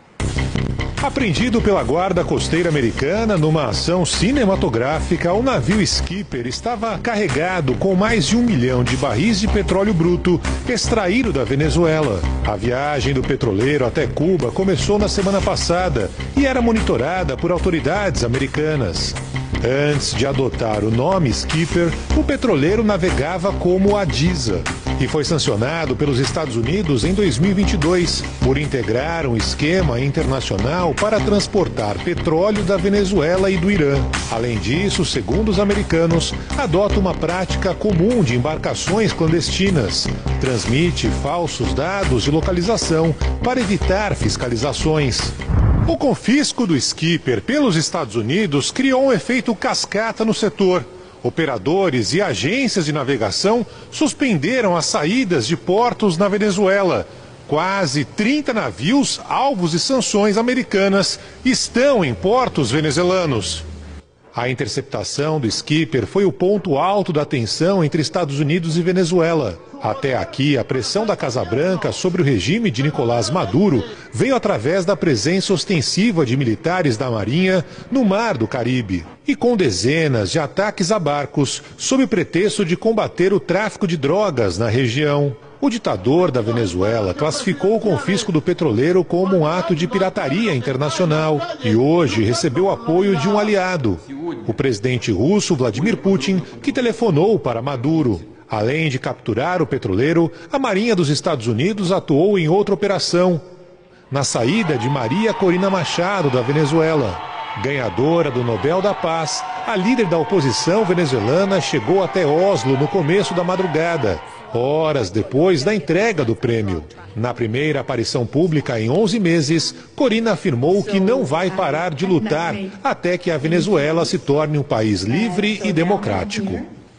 Apreendido pela Guarda Costeira Americana numa ação cinematográfica, o navio Skipper estava carregado com mais de um milhão de barris de petróleo bruto extraído da Venezuela. A viagem do petroleiro até Cuba começou na semana passada e era monitorada por autoridades americanas. Antes de adotar o nome Skipper, o petroleiro navegava como Adiza e foi sancionado pelos Estados Unidos em dois mil e vinte e dois por integrar um esquema internacional para transportar petróleo da Venezuela e do Irã. Além disso, segundo os americanos, adota uma prática comum de embarcações clandestinas. Transmite falsos dados de localização para evitar fiscalizações. O confisco do Skipper pelos Estados Unidos criou um efeito cascata no setor. Operadores e agências de navegação suspenderam as saídas de portos na Venezuela. Quase trinta navios alvos de sanções americanas estão em portos venezuelanos. A interceptação do Skipper foi o ponto alto da tensão entre Estados Unidos e Venezuela. Até aqui, a pressão da Casa Branca sobre o regime de Nicolás Maduro veio através da presença ostensiva de militares da Marinha no Mar do Caribe e com dezenas de ataques a barcos sob o pretexto de combater o tráfico de drogas na região. O ditador da Venezuela classificou o confisco do petroleiro como um ato de pirataria internacional e hoje recebeu o apoio de um aliado, o presidente russo Vladimir Putin, que telefonou para Maduro. Além de capturar o petroleiro, a Marinha dos Estados Unidos atuou em outra operação, na saída de Maria Corina Machado, da Venezuela. Ganhadora do Nobel da Paz, a líder da oposição venezuelana chegou até Oslo no começo da madrugada, horas depois da entrega do prêmio. Na primeira aparição pública em onze meses, Corina afirmou que não vai parar de lutar até que a Venezuela se torne um país livre e democrático.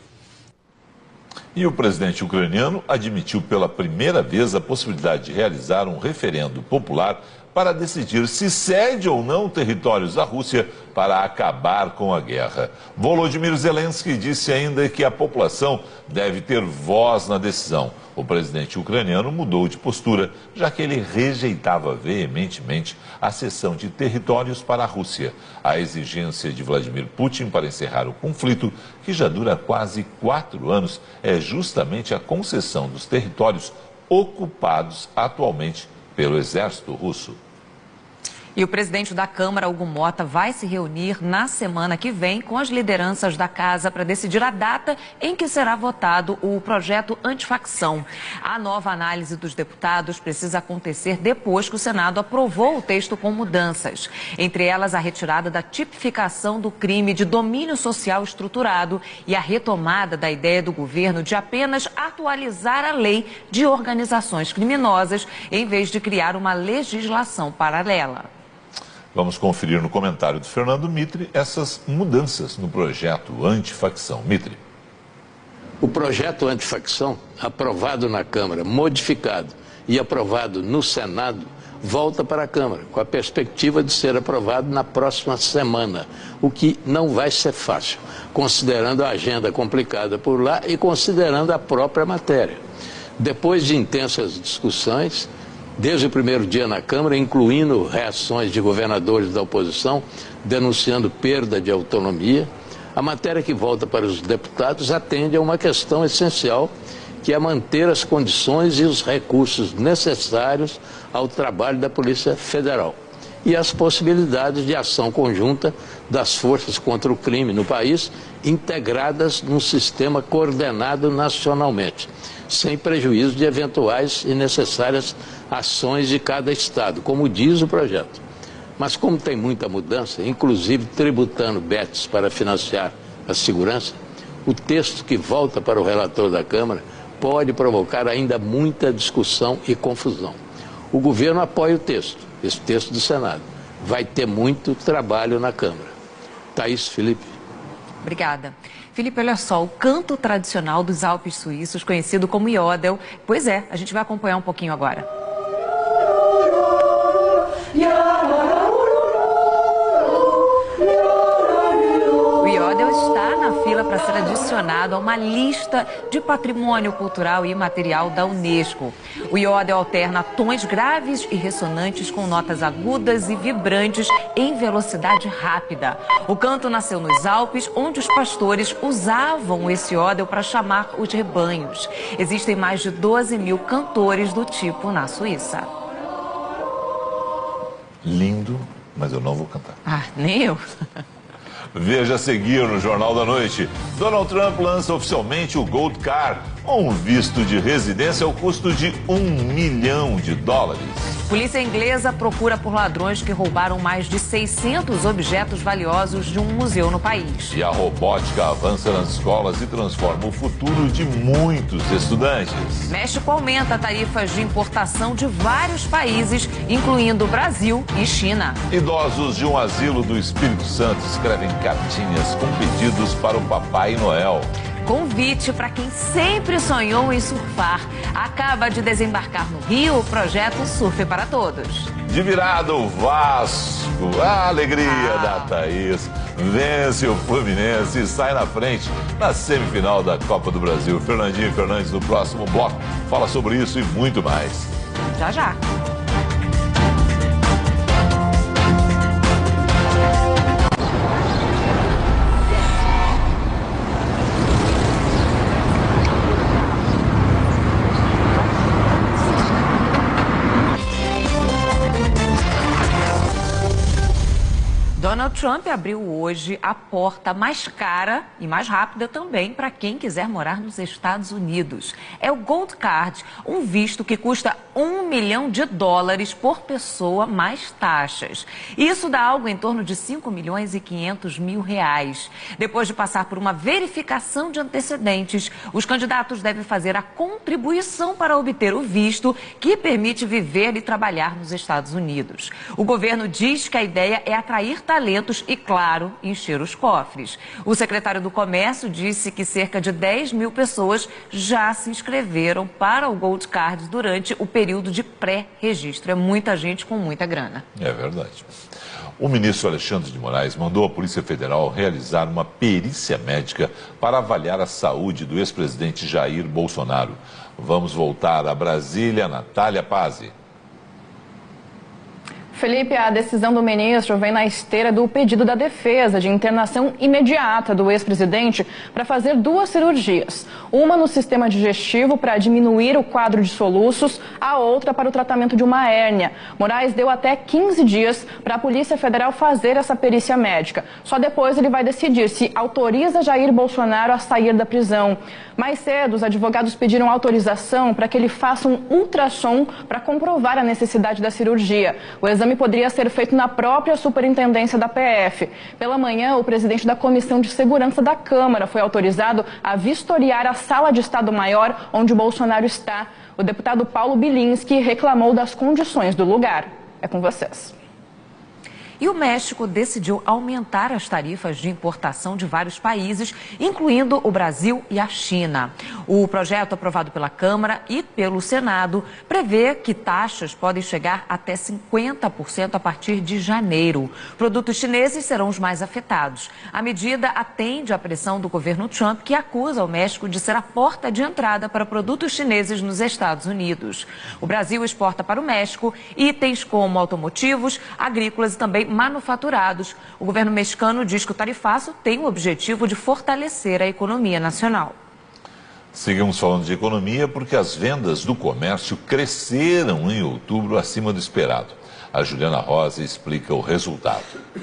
E o presidente ucraniano admitiu pela primeira vez a possibilidade de realizar um referendo popular para decidir se cede ou não territórios da Rússia para acabar com a guerra. Volodymyr Zelensky disse ainda que a população deve ter voz na decisão. O presidente ucraniano mudou de postura, já que ele rejeitava veementemente a cessão de territórios para a Rússia. A exigência de Vladimir Putin para encerrar o conflito, que já dura quase quatro anos, é justamente a concessão dos territórios ocupados atualmente pelo exército russo. E o presidente da Câmara, Hugo Mota, vai se reunir na semana que vem com as lideranças da casa para decidir a data em que será votado o projeto antifacção. A nova análise dos deputados precisa acontecer depois que o Senado aprovou o texto com mudanças. Entre elas, a retirada da tipificação do crime de domínio social estruturado e a retomada da ideia do governo de apenas atualizar a lei de organizações criminosas, em vez de criar uma legislação paralela. Vamos conferir no comentário do Fernando Mitre essas mudanças no projeto antifacção. Mitre. O projeto antifacção, aprovado na Câmara, modificado e aprovado no Senado, volta para a Câmara, com a perspectiva de ser aprovado na próxima semana, o que não vai ser fácil, considerando a agenda complicada por lá e considerando a própria matéria. Depois de intensas discussões, desde o primeiro dia na Câmara, incluindo reações de governadores da oposição, denunciando perda de autonomia, a matéria que volta para os deputados atende a uma questão essencial, que é manter as condições e os recursos necessários ao trabalho da Polícia Federal e as possibilidades de ação conjunta das forças contra o crime no país, integradas num sistema coordenado nacionalmente, sem prejuízo de eventuais e necessárias ações de cada estado, como diz o projeto. Mas como tem muita mudança, inclusive tributando bets para financiar a segurança, o texto que volta para o relator da Câmara pode provocar ainda muita discussão e confusão. O governo apoia o texto, esse texto do Senado. Vai ter muito trabalho na Câmara. Thaís, Felipe. Obrigada. Felipe, olha só, o canto tradicional dos Alpes suíços, conhecido como Jodel. Pois é, a gente vai acompanhar um pouquinho agora. O Jodel está na fila para ser adicionado a uma lista de patrimônio cultural e imaterial da Unesco. O Jodel alterna tons graves e ressonantes com notas agudas e vibrantes em velocidade rápida. O canto nasceu nos Alpes, onde os pastores usavam esse Jodel para chamar os rebanhos. Existem mais de doze mil cantores do tipo na Suíça. Lindo, mas eu não vou cantar. Ah, nem eu. Veja a seguir no Jornal da Noite. Donald Trump lança oficialmente o Gold Card, um visto de residência ao custo de um milhão de dólares. Polícia inglesa procura por ladrões que roubaram mais de seiscentos objetos valiosos de um museu no país. E a robótica avança nas escolas e transforma o futuro de muitos estudantes. México aumenta tarifas de importação de vários países, incluindo Brasil e China. Idosos de um asilo do Espírito Santo escrevem cartinhas com pedidos para o Papai Noel. Convite para quem sempre sonhou em surfar. Acaba de desembarcar no Rio o projeto Surf para Todos. De virada o Vasco, a alegria ah. da Thaís, vence o Fluminense e sai na frente na semifinal da Copa do Brasil. Fernandinho Fernandes, no próximo bloco, fala sobre isso e muito mais. Já, já. Donald Trump abriu hoje a porta mais cara e mais rápida também para quem quiser morar nos Estados Unidos. É o Gold Card, um visto que custa um milhão de dólares por pessoa mais taxas. Isso dá algo em torno de cinco milhões e quinhentos mil reais. Depois de passar por uma verificação de antecedentes, os candidatos devem fazer a contribuição para obter o visto que permite viver e trabalhar nos Estados Unidos. O governo diz que a ideia é atrair talentos e, claro, encher os cofres. O secretário do Comércio disse que cerca de dez mil pessoas já se inscreveram para o Gold Card durante o período de pré-registro. É muita gente com muita grana. É verdade. O ministro Alexandre de Moraes mandou a Polícia Federal realizar uma perícia médica para avaliar a saúde do ex-presidente Jair Bolsonaro. Vamos voltar a Brasília, Natália Pazzi. Felipe, a decisão do ministro vem na esteira do pedido da defesa de internação imediata do ex-presidente para fazer duas cirurgias. Uma no sistema digestivo para diminuir o quadro de soluços, a outra para o tratamento de uma hérnia. Moraes deu até quinze dias para a Polícia Federal fazer essa perícia médica. Só depois ele vai decidir se autoriza Jair Bolsonaro a sair da prisão. Mais cedo, os advogados pediram autorização para que ele faça um ultrassom para comprovar a necessidade da cirurgia. O exame poderia ser feito na própria superintendência da P F. Pela manhã, o presidente da Comissão de Segurança da Câmara foi autorizado a vistoriar a sala de Estado-Maior onde Bolsonaro está. O deputado Paulo Bilinski reclamou das condições do lugar. É com vocês. E o México decidiu aumentar as tarifas de importação de vários países, incluindo o Brasil e a China. O projeto aprovado pela Câmara e pelo Senado prevê que taxas podem chegar até cinquenta por cento a partir de janeiro. Produtos chineses serão os mais afetados. A medida atende à pressão do governo Trump, que acusa o México de ser a porta de entrada para produtos chineses nos Estados Unidos. O Brasil exporta para o México itens como automotivos, agrícolas e também manufaturados. O governo mexicano diz que o tarifaço tem o objetivo de fortalecer a economia nacional. Seguimos falando de economia porque as vendas do comércio cresceram em outubro acima do esperado. A Juliana Rosa explica o resultado.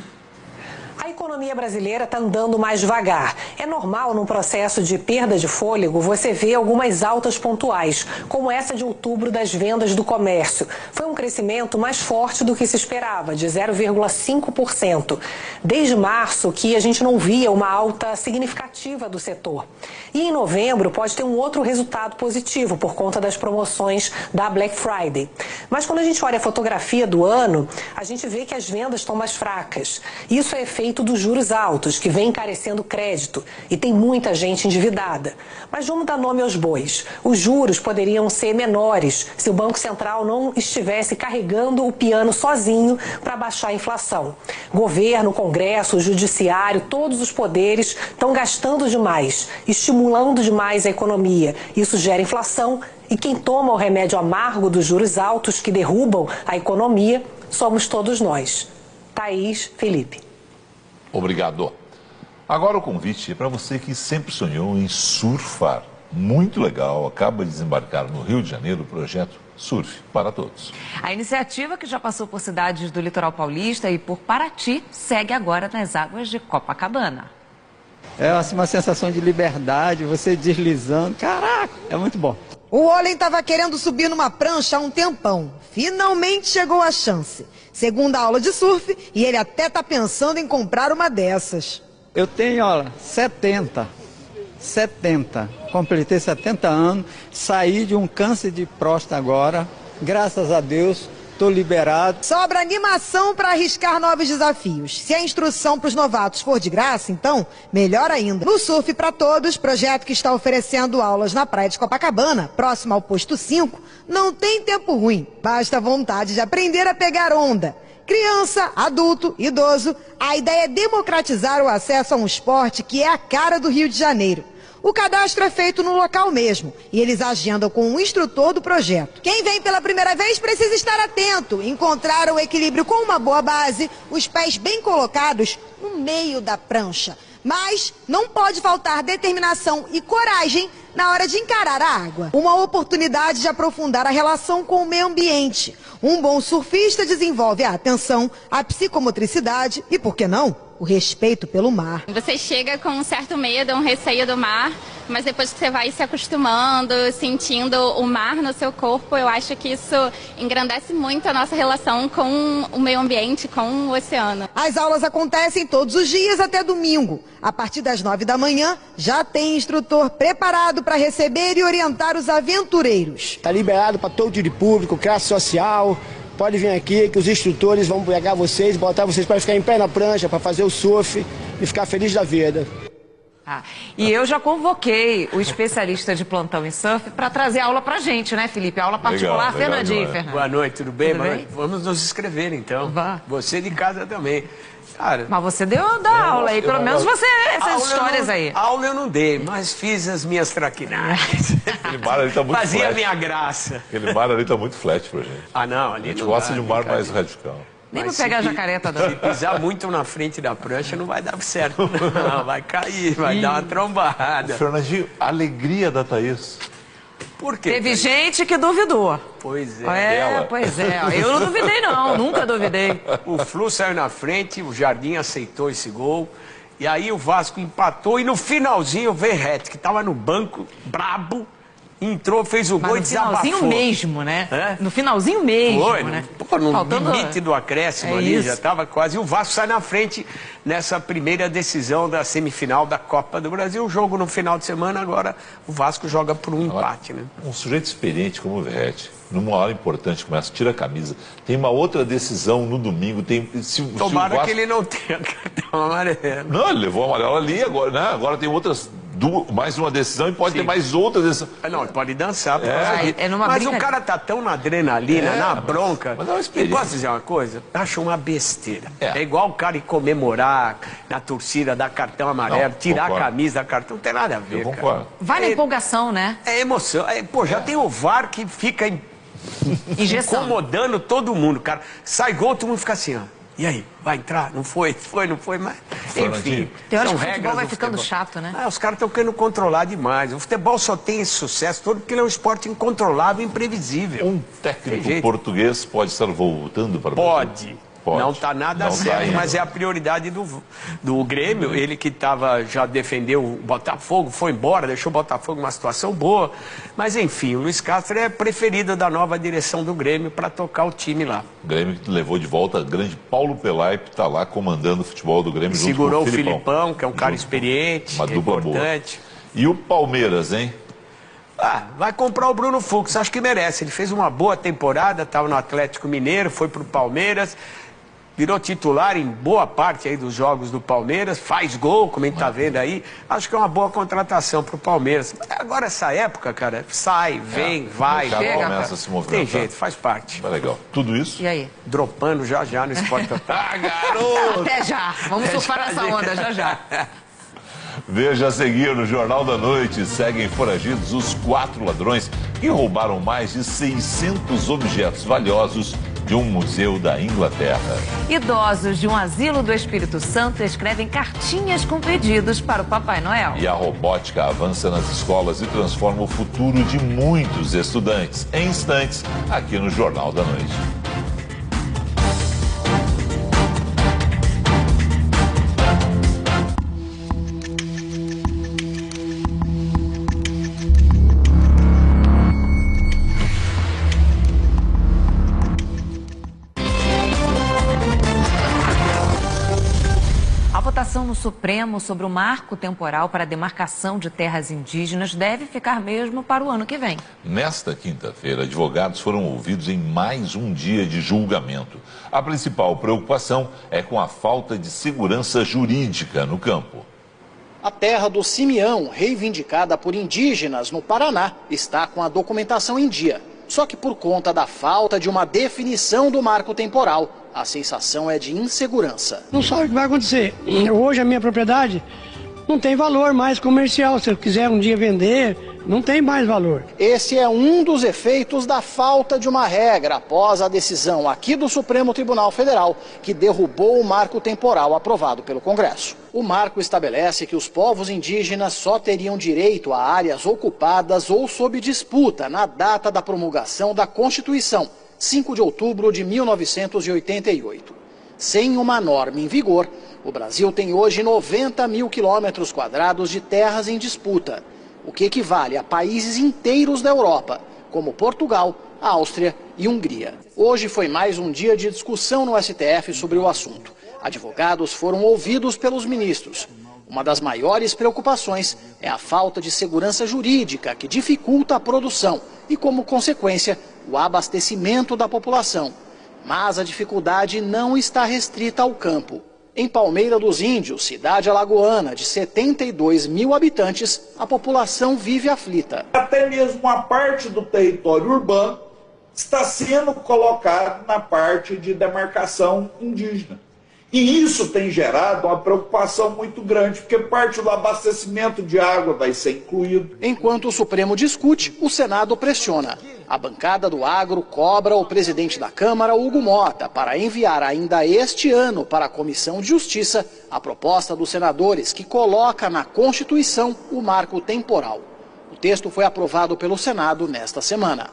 A economia brasileira está andando mais devagar. É normal, num processo de perda de fôlego, você ver algumas altas pontuais, como essa de outubro das vendas do comércio. Foi um crescimento mais forte do que se esperava, de zero vírgula cinco por cento. Desde março que a gente não via uma alta significativa do setor. E em novembro pode ter um outro resultado positivo por conta das promoções da Black Friday. Mas quando a gente olha a fotografia do ano, a gente vê que as vendas estão mais fracas. Isso é efeito dos juros altos, que vem encarecendo o crédito, e tem muita gente endividada. Mas vamos dar nome aos bois. Os juros poderiam ser menores se o Banco Central não estivesse carregando o piano sozinho para baixar a inflação. Governo, Congresso, Judiciário, todos os poderes estão gastando demais, estimulando demais a economia. Isso gera inflação e quem toma o remédio amargo dos juros altos que derrubam a economia somos todos nós. Thaís, Felipe. Obrigado. Agora o convite é para você que sempre sonhou em surfar. Muito legal, acaba de desembarcar no Rio de Janeiro o projeto Surf para Todos. A iniciativa, que já passou por cidades do litoral paulista e por Paraty, segue agora nas águas de Copacabana. É assim, uma sensação de liberdade, você deslizando. Caraca, é muito bom. O Olen estava querendo subir numa prancha há um tempão. Finalmente chegou a chance. Segunda aula de surf e ele até está pensando em comprar uma dessas. Eu tenho, olha, setenta. setenta. Completei setenta anos, saí de um câncer de próstata agora. Graças a Deus, estou liberado. Sobra animação para arriscar novos desafios. Se a instrução para os novatos for de graça, então, melhor ainda. No Surf para Todos, projeto que está oferecendo aulas na praia de Copacabana, próximo ao posto cinco, não tem tempo ruim. Basta vontade de aprender a pegar onda. Criança, adulto, idoso, a ideia é democratizar o acesso a um esporte que é a cara do Rio de Janeiro. O cadastro é feito no local mesmo e eles agendam com um instrutor do projeto. Quem vem pela primeira vez precisa estar atento, encontrar o equilíbrio com uma boa base, os pés bem colocados no meio da prancha. Mas não pode faltar determinação e coragem na hora de encarar a água. Uma oportunidade de aprofundar a relação com o meio ambiente. Um bom surfista desenvolve a atenção, a psicomotricidade e, por que não, o respeito pelo mar. Você chega com um certo medo, um receio do mar, mas depois que você vai se acostumando, sentindo o mar no seu corpo, eu acho que isso engrandece muito a nossa relação com o meio ambiente, com o oceano. As aulas acontecem todos os dias até domingo. A partir das nove da manhã, já tem instrutor preparado para receber e orientar os aventureiros. Está liberado para todo tipo de público, classe social. Pode vir aqui que os instrutores vão pegar vocês, botar vocês para ficar em pé na prancha, para fazer o surf e ficar feliz da vida. Ah, e eu já convoquei o especialista de plantão em surf para trazer aula pra gente, né, Felipe? Aula particular, legal, Fernandinho. Legal, Fernando. Boa noite, tudo bem? Tudo bem? Vamos nos inscrever então. Vá. Você de casa também. Cara, mas você deu da aula aí, pelo menos você, essas histórias não, aí. Aula eu não dei, mas fiz as minhas traquinagens. Aquele mar ali tá muito Fazia flat. a minha graça. Aquele mar ali tá muito flat pra gente. Ah, não, ali A gente não gosta dá, de um mar mais radical. Nem Mas pra pegar a se- jacareta, não. Se pisar muito na frente da prancha, não vai dar certo. Não, vai cair, vai dar uma trombada. Fernandinho, a alegria da Thaís. Por quê? Teve Thaís? gente que duvidou. Pois é. É, dela. pois é. Eu não duvidei, não. Nunca duvidei. O Flu saiu na frente, o Jardim aceitou esse gol. E aí o Vasco empatou e no finalzinho o Verret, que estava no banco, brabo, entrou, fez o Mas gol e no desabafou. finalzinho mesmo, né? É? No finalzinho mesmo, Foi, né? no, pô, no Faltando- limite do acréscimo É ali, isso. já estava quase. E o Vasco sai na frente nessa primeira decisão da semifinal da Copa do Brasil. O jogo no final de semana, agora o Vasco joga por um empate, né? Um sujeito experiente como o Verret, numa hora importante como essa, tira a camisa. Tem uma outra decisão no domingo. Tem, se, Tomara se o Vasco... que ele não tenha cartão amarelo. Não, ele levou o amarelo ali, agora, né? Agora tem outras, duas, mais uma decisão e pode Sim. ter mais outra decisão. Ah, não, ele pode dançar. por É. causa Ai, disso. é numa mas brincadeira. o cara tá tão na adrenalina, É, na mas- bronca. mas é uma Eu experiência. posso dizer uma coisa? Acho uma besteira. É. É, igual o cara ir comemorar na torcida, dar cartão amarelo, Não, tirar concordo. a camisa, dar cartão. Não tem nada a ver, Eu cara. concordo. Vai na É- empolgação, né? É emoção. É, pô, já tem o V A R que fica em- Injeção. incomodando todo mundo, cara. Sai gol, todo mundo fica assim, ó. E aí, vai entrar? Não foi? Foi, não foi, mas... Fernandinho, Enfim, Tem hora são que o futebol regras vai do ficando futebol. chato, né? Ah, os caras estão querendo controlar demais. O futebol só tem esse sucesso todo porque ele é um esporte incontrolável e imprevisível. Um Tem técnico jeito. português pode estar voltando para o Pode. Brasil? Pode. Não está nada Não tá certo, ainda. mas é a prioridade do, do Grêmio. Ele que tava, já defendeu o Botafogo, foi embora, deixou o Botafogo numa situação boa. Mas enfim, o Luiz Castro é preferido da nova direção do Grêmio para tocar o time lá. O Grêmio que levou de volta o grande Paulo Pelaipe, está lá comandando o futebol do Grêmio junto Segurou com o o Filipão. Filipão, que é um cara Junto- experiente, Uma que é dupla importante. boa. E o Palmeiras, hein? Ah, vai comprar o Bruno Fux, acho que merece. Ele fez uma boa temporada, estava no Atlético Mineiro, foi para o Palmeiras, virou titular em boa parte aí dos jogos do Palmeiras, faz gol, como a gente está vendo aí. Acho que é uma boa contratação para o Palmeiras. Agora, essa época, cara, sai, vem, vai, o mercado volta. começa a se Tem movimentar. jeito, faz parte. Tá legal. Tudo isso? E aí? Dropando já já no Esporte Total. Ah, garoto! Até já. Vamos Até surfar já, nessa gente. onda, já já. Veja a seguir no Jornal da Noite. Seguem foragidos os quatro ladrões que roubaram mais de seiscentos objetos valiosos de um museu da Inglaterra. Idosos de um asilo do Espírito Santo escrevem cartinhas com pedidos para o Papai Noel. E a robótica avança nas escolas e transforma o futuro de muitos estudantes. Em instantes, aqui no Jornal da Noite. A votação no Supremo sobre o marco temporal para a demarcação de terras indígenas deve ficar mesmo para o ano que vem. Nesta quinta-feira, advogados foram ouvidos em mais um dia de julgamento. A principal preocupação é com a falta de segurança jurídica no campo. A terra do Simeão, reivindicada por indígenas no Paraná, está com a documentação em dia. Só que por conta da falta de uma definição do marco temporal, a sensação é de insegurança. Não sabe o que vai acontecer. Hoje a minha propriedade não tem valor mais comercial. Se eu quiser um dia vender, não tem mais valor. Esse é um dos efeitos da falta de uma regra após a decisão aqui do Supremo Tribunal Federal, que derrubou o marco temporal aprovado pelo Congresso. O marco estabelece que os povos indígenas só teriam direito a áreas ocupadas ou sob disputa na data da promulgação da Constituição, cinco de outubro de mil novecentos e oitenta e oito. Sem uma norma em vigor, o Brasil tem hoje noventa mil quilômetros quadrados de terras em disputa, o que equivale a países inteiros da Europa, como Portugal, Áustria e Hungria. Hoje foi mais um dia de discussão no S T F sobre o assunto. Advogados foram ouvidos pelos ministros. Uma das maiores preocupações é a falta de segurança jurídica, que dificulta a produção e, como consequência, o abastecimento da população. Mas a dificuldade não está restrita ao campo. Em Palmeira dos Índios, cidade alagoana de setenta e dois mil habitantes, a população vive aflita. Até mesmo uma parte do território urbano está sendo colocado na parte de demarcação indígena. E isso tem gerado uma preocupação muito grande, porque parte do abastecimento de água vai ser incluído. Enquanto o Supremo discute, o Senado pressiona. A bancada do agro cobra o presidente da Câmara, Hugo Mota, para enviar ainda este ano para a Comissão de Justiça a proposta dos senadores que coloca na Constituição o marco temporal. O texto foi aprovado pelo Senado nesta semana.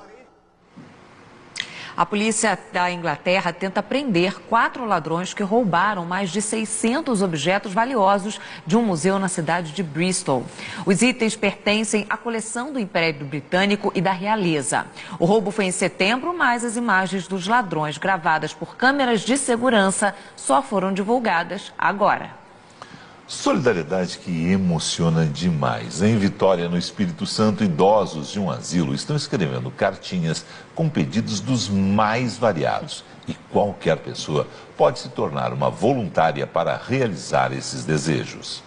A polícia da Inglaterra tenta prender quatro ladrões que roubaram mais de seiscentos objetos valiosos de um museu na cidade de Bristol. Os itens pertencem à coleção do Império Britânico e da realeza. O roubo foi em setembro, mas as imagens dos ladrões gravadas por câmeras de segurança só foram divulgadas agora. Solidariedade que emociona demais. Em Vitória, no Espírito Santo, idosos de um asilo estão escrevendo cartinhas com pedidos dos mais variados. E qualquer pessoa pode se tornar uma voluntária para realizar esses desejos.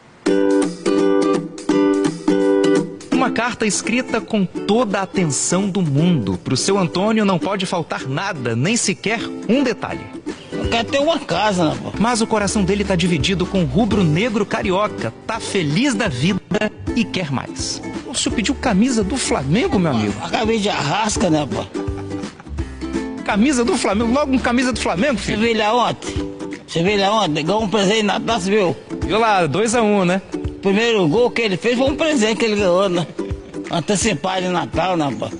Uma carta escrita com toda a atenção do mundo. Para o seu Antônio não pode faltar nada, nem sequer um detalhe. Eu quero ter uma casa, né, pô? Mas o coração dele tá dividido com o rubro-negro carioca. Tá feliz da vida e quer mais. O senhor pediu camisa do Flamengo, meu amigo? A camisa de Arrasca, né, pô? Camisa do Flamengo? Logo com camisa do Flamengo, filho? Você viu lá ontem? Você viu lá ontem? Ganhou um presente na taça, viu? Viu lá, dois a um, né? O primeiro gol que ele fez foi um presente que ele ganhou, né? Antecipado de Natal, né, pô?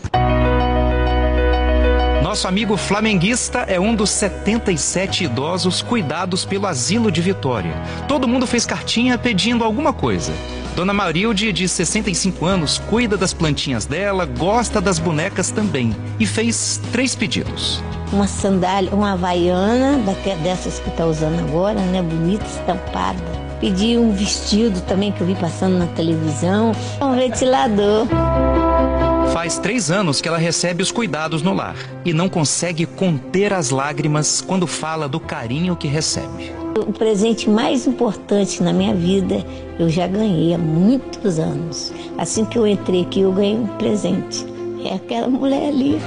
Nosso amigo flamenguista é um dos setenta e sete idosos cuidados pelo Asilo de Vitória. Todo mundo fez cartinha pedindo alguma coisa. Dona Marilde, de sessenta e cinco anos, cuida das plantinhas dela, gosta das bonecas também e fez três pedidos. Uma sandália, uma havaiana, dessas que está usando agora, né? Bonita, estampada. Pedi um vestido também que eu vi passando na televisão. Um ventilador. Faz três anos que ela recebe os cuidados no lar e não consegue conter as lágrimas quando fala do carinho que recebe. O presente mais importante na minha vida eu já ganhei há muitos anos. Assim que eu entrei aqui, eu ganhei um presente. É aquela mulher ali.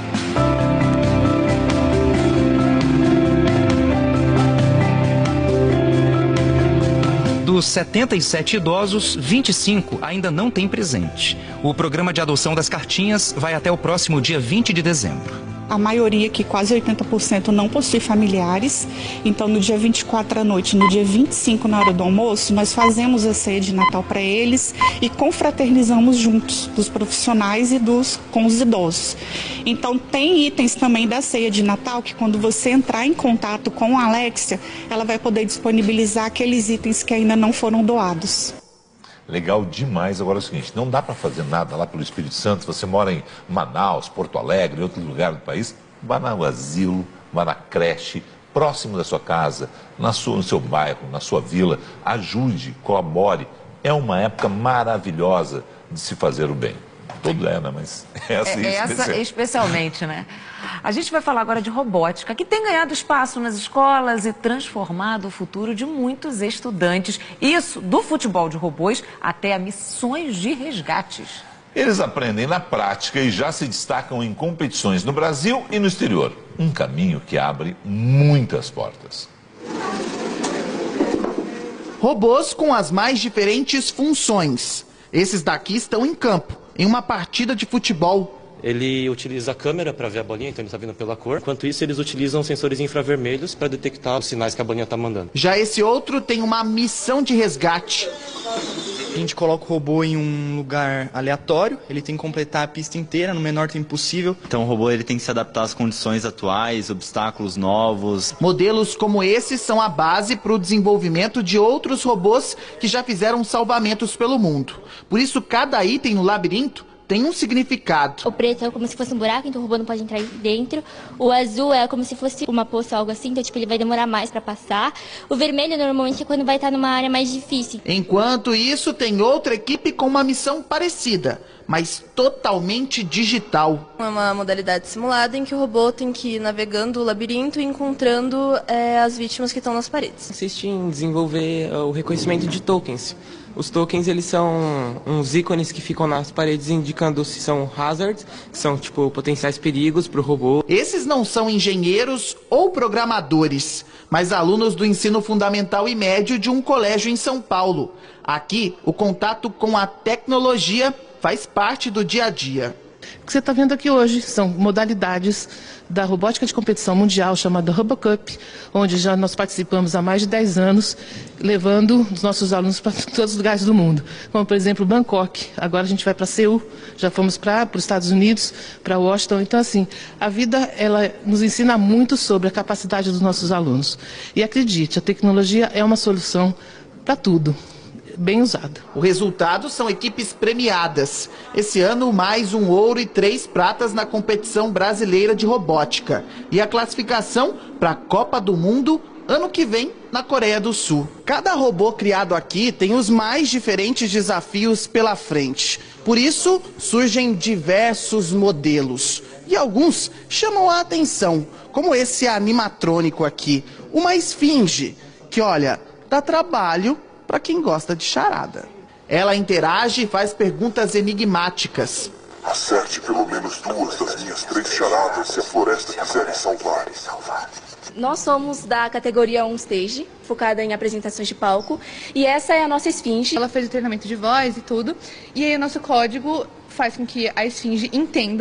Dos setenta e sete idosos, vinte e cinco ainda não têm presente. O programa de adoção das cartinhas vai até o próximo dia vinte de dezembro. A maioria, que quase oitenta por cento, não possui familiares. Então, no dia vinte e quatro à noite, no dia vinte e cinco, na hora do almoço, nós fazemos a ceia de Natal para eles e confraternizamos juntos, dos profissionais e dos com os idosos. Então, tem itens também da ceia de Natal que, quando você entrar em contato com a Alexia, ela vai poder disponibilizar aqueles itens que ainda não foram doados. Legal demais. Agora é o seguinte, não dá para fazer nada lá pelo Espírito Santo. Se você mora em Manaus, Porto Alegre, em outro lugar do país, vá no asilo, vá na creche, próximo da sua casa, na sua, no seu bairro, na sua vila. Ajude, colabore. É uma época maravilhosa de se fazer o bem. Tudo é, né? Mas essa, é, essa especial. especialmente, né? A gente vai falar agora de robótica, que tem ganhado espaço nas escolas e transformado o futuro de muitos estudantes. Isso do futebol de robôs até a missões de resgates. Eles aprendem na prática e já se destacam em competições no Brasil e no exterior. Um caminho que abre muitas portas. Robôs com as mais diferentes funções. Esses daqui estão em campo, em uma partida de futebol. Ele utiliza a câmera para ver a bolinha, então ele está vendo pela cor. Enquanto isso, eles utilizam sensores infravermelhos para detectar os sinais que a bolinha está mandando. Já esse outro tem uma missão de resgate. A gente coloca o robô em um lugar aleatório, ele tem que completar a pista inteira no menor tempo possível. Então o robô ele tem que se adaptar às condições atuais, obstáculos novos. Modelos como esses são a base para o desenvolvimento de outros robôs que já fizeram salvamentos pelo mundo. Por isso, cada item no labirinto tem um significado. O preto é como se fosse um buraco, então o robô não pode entrar dentro. O azul é como se fosse uma poça, algo assim, então tipo, ele vai demorar mais para passar. O vermelho normalmente é quando vai estar numa área mais difícil. Enquanto isso, tem outra equipe com uma missão parecida. mas totalmente digital. É uma modalidade simulada em que o robô tem que ir navegando o labirinto e encontrando é, as vítimas que estão nas paredes. Consiste em desenvolver uh, o reconhecimento de tokens. Os tokens, eles são uns ícones que ficam nas paredes indicando se são hazards, que são tipo potenciais perigos para o robô. Esses não são engenheiros ou programadores, mas alunos do ensino fundamental e médio de um colégio em São Paulo. Aqui, o contato com a tecnologia faz parte do dia a dia. O que você está vendo aqui hoje são modalidades da robótica de competição mundial chamada RoboCup, onde já nós participamos há mais de dez anos, levando os nossos alunos para todos os lugares do mundo, como por exemplo Bangkok, agora a gente vai para Seul, já fomos para os Estados Unidos, para Washington. Então assim, a vida ela nos ensina muito sobre a capacidade dos nossos alunos. E acredite, a tecnologia é uma solução para tudo. Bem usada. O resultado são equipes premiadas. Esse ano, mais um ouro e três pratas na competição brasileira de robótica. E a classificação para a Copa do Mundo ano que vem na Coreia do Sul. Cada robô criado aqui tem os mais diferentes desafios pela frente. Por isso, surgem diversos modelos. E alguns chamam a atenção, como esse animatrônico aqui, uma esfinge, que olha, dá trabalho para quem gosta de charada. Ela interage e faz perguntas enigmáticas. Acerte pelo menos duas das minhas três charadas se a floresta quiserem salvar. Nós somos da categoria On Stage, focada em apresentações de palco, e essa é a nossa esfinge. Ela fez o treinamento de voz e tudo, e aí o nosso código faz com que a esfinge entenda